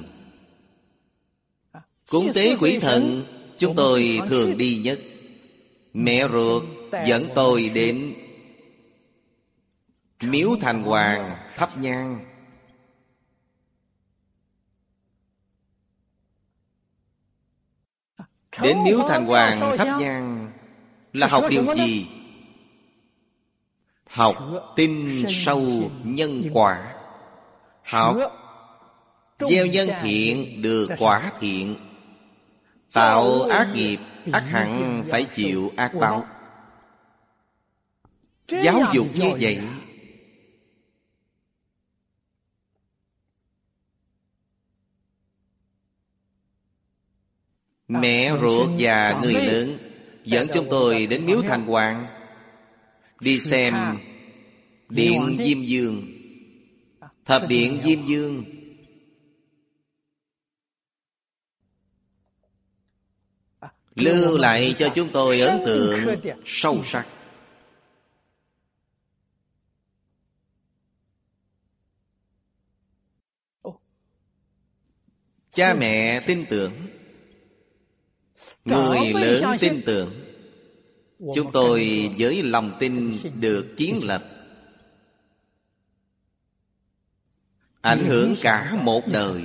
Cúng tế quỷ thần chúng tôi thường đi nhất. Mẹ ruột dẫn tôi đến Miếu Thành Hoàng thắp nhang. Đến Miếu Thành Hoàng thắp nhang là học điều gì? Học tin sâu nhân quả. Học gieo nhân thiện được quả thiện, tạo ác nghiệp ắt hẳn phải chịu ác báo. Giáo dục như vậy, mẹ ruột và người lớn dẫn chúng tôi đến Miếu Thành Hoàng đi xem Điện Diêm Dương. Thập Điện Diêm Dương lưu lại cho chúng tôi ấn tượng sâu sắc. Cha mẹ tin tưởng, người lớn tin tưởng, chúng tôi với lòng tin được kiến lập, ảnh hưởng cả một đời.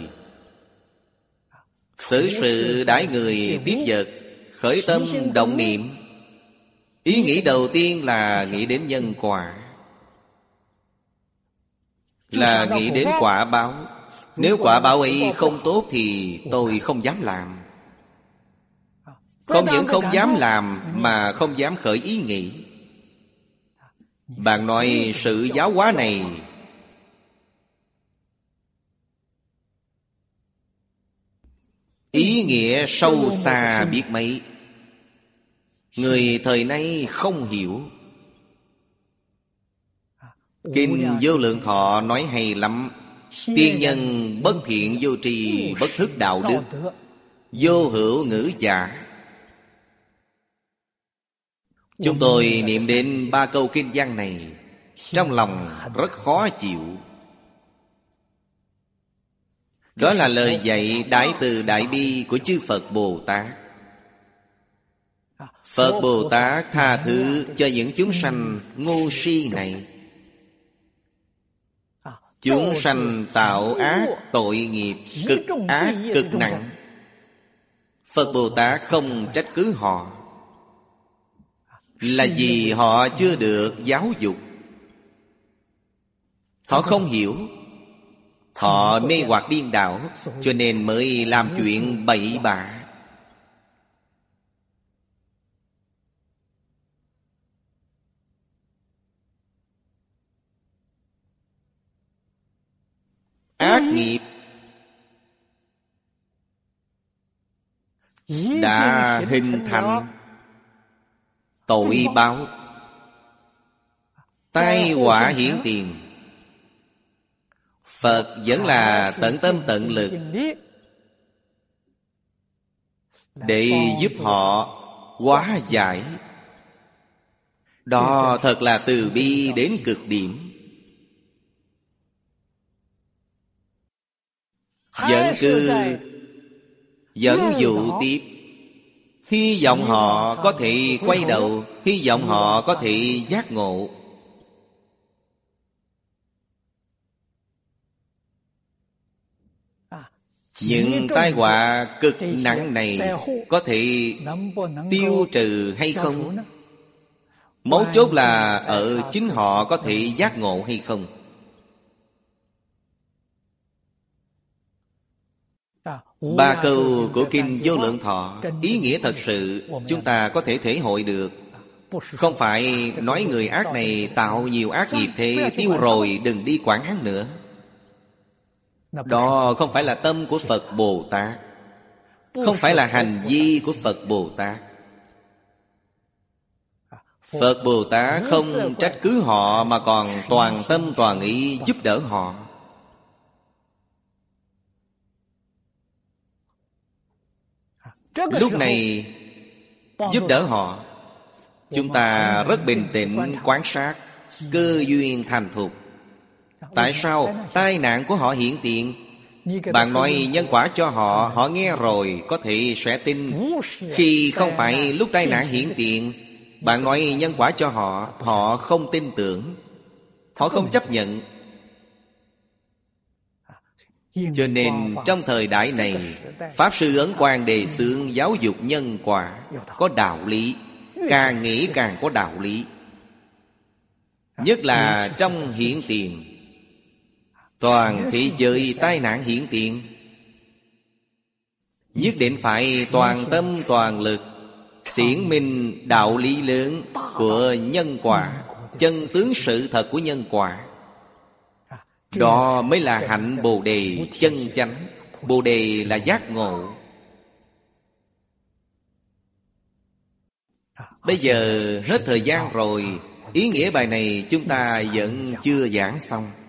Xử sự đãi người tiếp vật, khởi tâm động niệm, ý nghĩ đầu tiên là nghĩ đến nhân quả, là nghĩ đến quả báo. Nếu quả báo ấy không tốt thì tôi không dám làm. Không những không dám làm mà không dám khởi ý nghĩ. Bạn nói sự giáo hóa này ý nghĩa sâu xa biết mấy, người thời nay không hiểu. Kinh Vô Lượng Thọ nói hay lắm. Tiên nhân bất thiện vô tri, bất thức đạo đức, vô hữu ngữ giả. Chúng tôi niệm đến ba câu kinh văn này, trong lòng rất khó chịu. Đó là lời dạy Đại Từ Đại Bi của chư Phật Bồ Tát. Phật Bồ Tát tha thứ cho những chúng sanh ngu si này. Chúng sanh tạo ác tội nghiệp cực ác cực nặng, Phật Bồ Tát không trách cứ họ, là vì họ chưa được giáo dục. Họ không hiểu, họ mê hoặc điên đảo, cho nên mới làm chuyện bậy bạ. Ác nghiệp đã hình thành tội báo, tai họa hiển tiền. Phật vẫn là tận tâm tận lực để giúp họ hóa giải. Đó thật là từ bi đến cực điểm. Vẫn cứ dẫn dụ tiếp, hy vọng họ có thể quay đầu, hy vọng họ có thể giác ngộ. Những tai họa cực nặng này có thể tiêu trừ hay không? Mấu chốt là ở chính họ có thể giác ngộ hay không. Ba câu của Kinh Vô Lượng Thọ ý nghĩa thật sự chúng ta có thể thể hội được. Không phải nói người ác này tạo nhiều ác nghiệp thế, tiêu rồi đừng đi quản hắn nữa. Đó không phải là tâm của Phật Bồ Tát, không phải là hành vi của Phật Bồ Tát. Phật Bồ Tát không trách cứ họ mà còn toàn tâm toàn ý giúp đỡ họ. Lúc này giúp đỡ họ, chúng ta rất bình tĩnh quan sát cơ duyên thành thục. Tại sao tai nạn của họ hiện tiền? Bạn nói nhân quả cho họ, họ nghe rồi có thể sẽ tin. Khi không phải lúc tai nạn hiện tiền, bạn nói nhân quả cho họ, họ không tin tưởng, họ không chấp nhận. Cho nên trong thời đại này, Pháp Sư Ấn Quang đề xướng giáo dục nhân quả có đạo lý. Càng nghĩ càng có đạo lý. Nhất là trong hiện tiền, toàn thế giới tai nạn hiện tiền, nhất định phải toàn tâm toàn lực xiển minh đạo lý lớn của nhân quả, chân tướng sự thật của nhân quả. Đó mới là hạnh Bồ Đề chân chánh. Bồ Đề là giác ngộ. Bây giờ hết thời gian rồi, ý nghĩa bài này chúng ta vẫn chưa giảng xong.